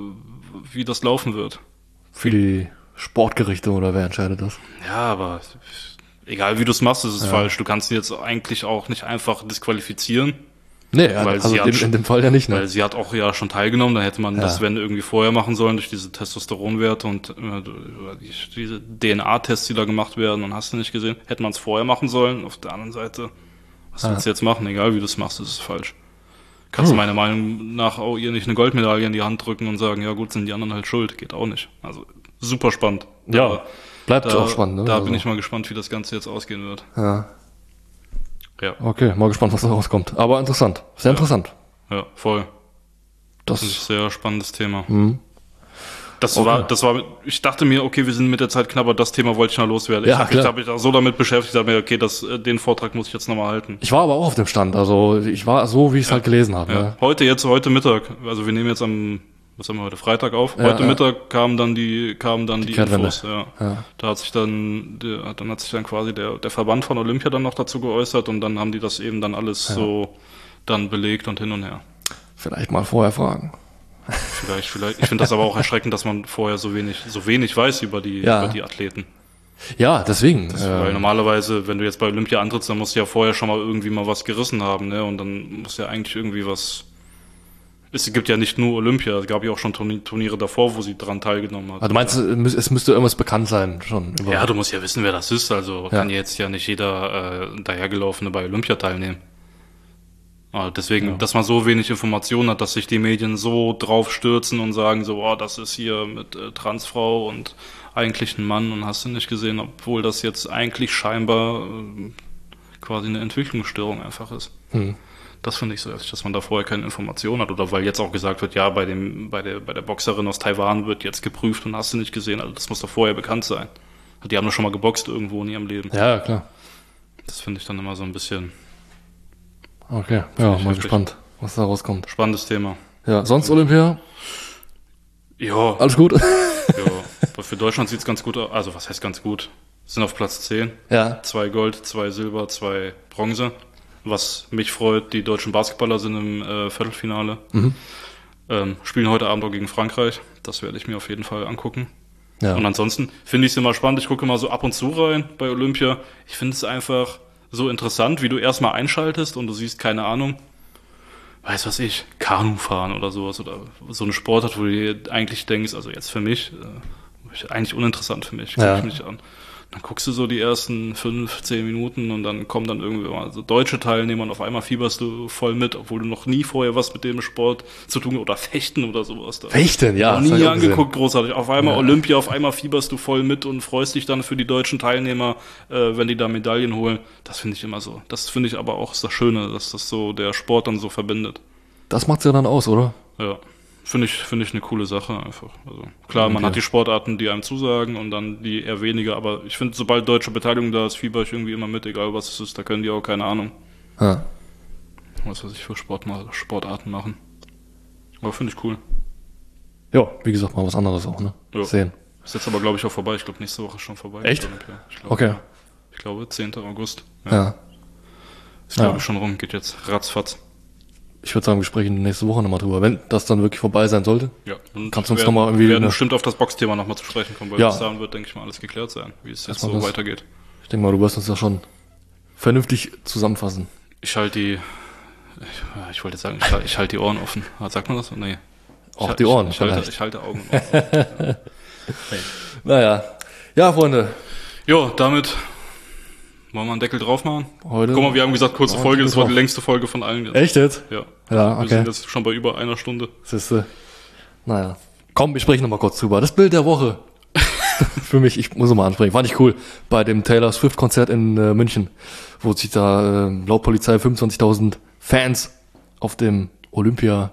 wie das laufen wird. Für die Sportgerichte oder wer entscheidet das? Ja, aber egal wie du es machst, ist es Ja. falsch. Du kannst sie jetzt eigentlich auch nicht einfach disqualifizieren, Nee, ja, Weil also sie hat in, schon- in dem Fall ja nicht, ne? weil sie hat auch ja schon teilgenommen. Da hätte man Ja. das, wenn irgendwie vorher machen sollen, durch diese Testosteronwerte und äh, über die, diese D N A-Tests, die da gemacht werden und hast du nicht gesehen, hätte man es vorher machen sollen. Auf der anderen Seite, was Ja. willst du jetzt machen? Egal wie du es machst, ist es falsch. Kannst du Hm. meiner Meinung nach auch ihr nicht eine Goldmedaille in die Hand drücken und sagen, ja gut, sind die anderen halt schuld. Geht auch nicht. Also super spannend. Ja, Da- bleibt da, auch spannend, ne? Da Also, bin ich mal gespannt, wie das Ganze jetzt ausgehen wird. Ja, Ja, okay, mal gespannt, was da rauskommt. Aber interessant, sehr interessant. ja, voll. Das ist Das, ein sehr spannendes Thema. hm. Das Okay. war, das war, ich dachte mir, okay, wir sind mit der Zeit knapp, aber das Thema wollte ich noch loswerden. Ja, ich habe klar. mich, hab mich da so damit beschäftigt, habe mir, okay, das, äh, den Vortrag muss ich jetzt nochmal halten. Ich war aber auch auf dem Stand, also ich war so, wie ich es halt gelesen habe. Ja. Ne? Heute, jetzt, heute Mittag, also wir nehmen jetzt am, was haben wir heute, Freitag auf. Ja, Heute ja. Mittag kamen dann die, kamen dann die, Kehrtwende. Infos, ja. Ja. Da hat sich dann, der, dann hat sich dann quasi der, der Verband von Olympia dann noch dazu geäußert und dann haben die das eben dann alles so dann belegt und hin und her. Vielleicht mal vorher fragen. Vielleicht, vielleicht. Ich finde das aber auch erschreckend, dass man vorher so wenig, so wenig weiß über die, Ja. über die Athleten. Ja, deswegen. Das, äh, weil normalerweise, wenn du jetzt bei Olympia antrittst, dann musst du ja vorher schon mal irgendwie mal was gerissen haben, ne? Und dann muss ja eigentlich irgendwie was. Es gibt ja nicht nur Olympia, es gab ja auch schon Turni- Turniere davor, wo sie dran teilgenommen hat. also du meinst, es müß- es müsste irgendwas bekannt sein schon. Über Ja, du musst ja wissen, wer das ist. Also Ja. kann jetzt ja nicht jeder äh, dahergelaufene bei Olympia teilnehmen. Aber deswegen, Ja. dass man so wenig Informationen hat, dass sich die Medien so drauf stürzen und sagen so, oh, das ist hier mit äh, Transfrau und eigentlich ein Mann und hast du nicht gesehen, obwohl das jetzt eigentlich scheinbar äh, quasi eine Entwicklungsstörung einfach ist. Hm. Das finde ich so heftig, dass man da vorher keine Informationen hat. Oder weil jetzt auch gesagt wird, ja, bei dem, bei der, bei der Boxerin aus Taiwan wird jetzt geprüft und hast du nicht gesehen. Also das muss doch vorher bekannt sein. Die haben doch schon mal geboxt irgendwo in ihrem Leben. Ja, klar. Das finde ich dann immer so ein bisschen Okay, ja, ich mal heftig. gespannt, was da rauskommt. spannendes Thema. Ja, sonst Olympia? Ja, Alles gut? ja. Aber für Deutschland sieht's ganz gut aus. Also was heißt ganz gut? Sind auf Platz zehn. Ja. Zwei Gold, zwei Silber, zwei Bronze. Was mich freut, die deutschen Basketballer sind im äh, Viertelfinale. Mhm. Ähm, spielen heute Abend auch gegen Frankreich. Das werde ich mir auf jeden Fall angucken. Ja. Und ansonsten finde ich es immer spannend. Ich gucke mal so ab und zu rein bei Olympia. Ich finde es einfach so interessant, wie du erstmal einschaltest und du siehst, keine Ahnung, weiß was ich, Kanu fahren oder sowas oder so eine Sportart, wo du dir eigentlich denkst, also jetzt für mich, äh, eigentlich uninteressant für mich, guck Ja. ich mich an. Dann guckst du so die ersten fünf, zehn Minuten und dann kommen dann irgendwie mal so deutsche Teilnehmer und auf einmal fieberst du voll mit, obwohl du noch nie vorher was mit dem Sport zu tun oder Fechten oder sowas da. Fechten, ja. Noch das hab nie ich auch gesehen. angeguckt, großartig. Auf einmal Ja. Olympia, auf einmal fieberst du voll mit und freust dich dann für die deutschen Teilnehmer, äh, wenn die da Medaillen holen. Das finde ich immer so. Das finde ich aber auch das Schöne, dass das so der Sport dann so verbindet. Das macht's ja dann aus, oder? Ja, finde ich, finde ich eine coole Sache einfach. Also klar, man Okay. hat die Sportarten, die einem zusagen und dann die eher weniger, aber ich finde, sobald deutsche Beteiligung da ist, fieber ich irgendwie immer mit, egal was es ist, da können die auch, keine Ahnung, Ja. was weiß ich für Sport, Sportarten machen. Aber finde ich cool. Ja, wie gesagt, mal was anderes auch, ne? Ja. Sehen. Ist jetzt aber, glaube ich, auch vorbei. Ich glaube, nächste Woche ist schon vorbei. Echt? Olympia. Ich glaube, Okay. Ich glaube, zehnten August. Ja. Ist, glaube Ja. ich, schon rum. Geht jetzt ratzfatz. Ich würde sagen, wir sprechen nächste Woche nochmal drüber, wenn das dann wirklich vorbei sein sollte. Ja. Und Kannst du uns wir noch mal irgendwie Wir werden eine- bestimmt auf das Boxthema nochmal zu sprechen kommen, weil Ja. bis dahin wird, denke ich mal, alles geklärt sein, wie es jetzt Erstmal so das. weitergeht. Ich denke mal, du wirst uns das schon vernünftig zusammenfassen. Ich halte die, ich, ich wollte jetzt sagen, ich, halte- ich halte die Ohren offen. Ah, sagt man das? Nee. Auch ich, die Ohren Ich, ich, halte, vielleicht. ich halte Augen offen. Naja. Ja, Freunde. Jo, damit wollen wir einen Deckel drauf machen. Heute. Guck mal, wir haben gesagt, kurze Ja, Folge. Das war die drauf. längste Folge von allen jetzt. Echt jetzt? Ja. Ja, Wir okay. sind jetzt schon bei über einer Stunde. Siehste. Naja. Komm, wir sprechen nochmal kurz drüber. Das Bild der Woche. Für mich, ich muss es mal ansprechen. Fand ich cool. Bei dem Taylor Swift Konzert in äh, München, wo sich da äh, laut Polizei fünfundzwanzigtausend Fans auf dem Olympia,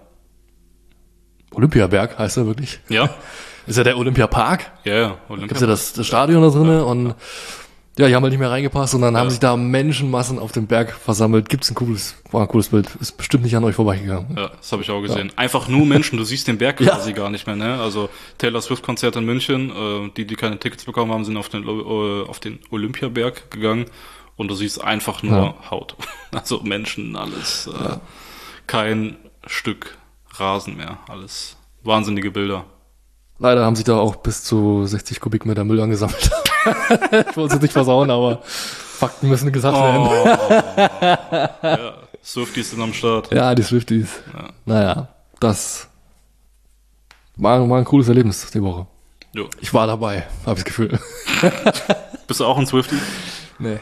Olympiaberg heißt er wirklich. Ja? Ist ja der Olympiapark. Ja, ja. Olympia. Gibt's ja das, das Stadion da drinnen und ja, die haben halt nicht mehr reingepasst und dann haben sich da Menschenmassen auf dem Berg versammelt. Gibt's ein cooles, war ein cooles Bild. Ist bestimmt nicht an euch vorbeigegangen. Ja, das habe ich auch gesehen. Einfach nur Menschen, du siehst den Berg Ja. quasi gar nicht mehr, ne? Also Taylor Swift Konzert in München, äh, die, die keine Tickets bekommen haben, sind auf den, äh, auf den Olympiaberg gegangen und du siehst einfach nur Ja. Haut. Also Menschen, alles, äh, kein Stück Rasen mehr, alles wahnsinnige Bilder. Leider haben sich da auch bis zu sechzig Kubikmeter Müll angesammelt. Ich wollte es nicht versauen, aber Fakten müssen gesagt werden. Oh. Ja, Swifties sind am Start. Ja, die Swifties. Ja. Naja, das war, war ein cooles Erlebnis die Woche. Jo. Ich war dabei, habe ich das Gefühl. Bist du auch ein Swiftie? Nee.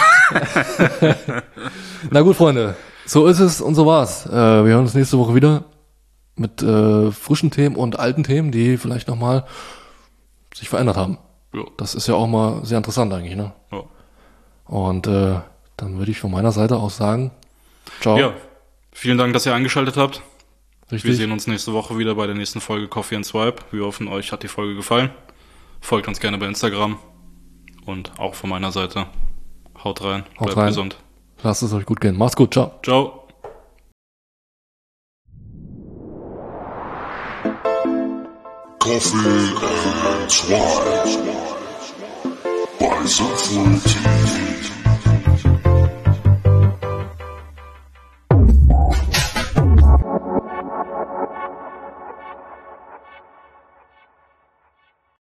Na gut, Freunde, so ist es und so war's. Äh, wir hören uns nächste Woche wieder mit äh, frischen Themen und alten Themen, die vielleicht nochmal sich verändert haben. Jo. Das ist ja auch mal sehr interessant eigentlich, ne? Ja. Und äh, dann würde ich von meiner Seite aus sagen, ciao. Ja. Vielen Dank, dass ihr eingeschaltet habt. Wir Richtig. sehen uns nächste Woche wieder bei der nächsten Folge Coffee and Swipe. Wir hoffen, euch hat die Folge gefallen. Folgt uns gerne bei Instagram. Und auch von meiner Seite. Haut rein. Haut Bleibt rein. gesund. Lasst es euch gut gehen. Macht's gut. Ciao. Ciao. Coffee and Swipe by Sinnful T V.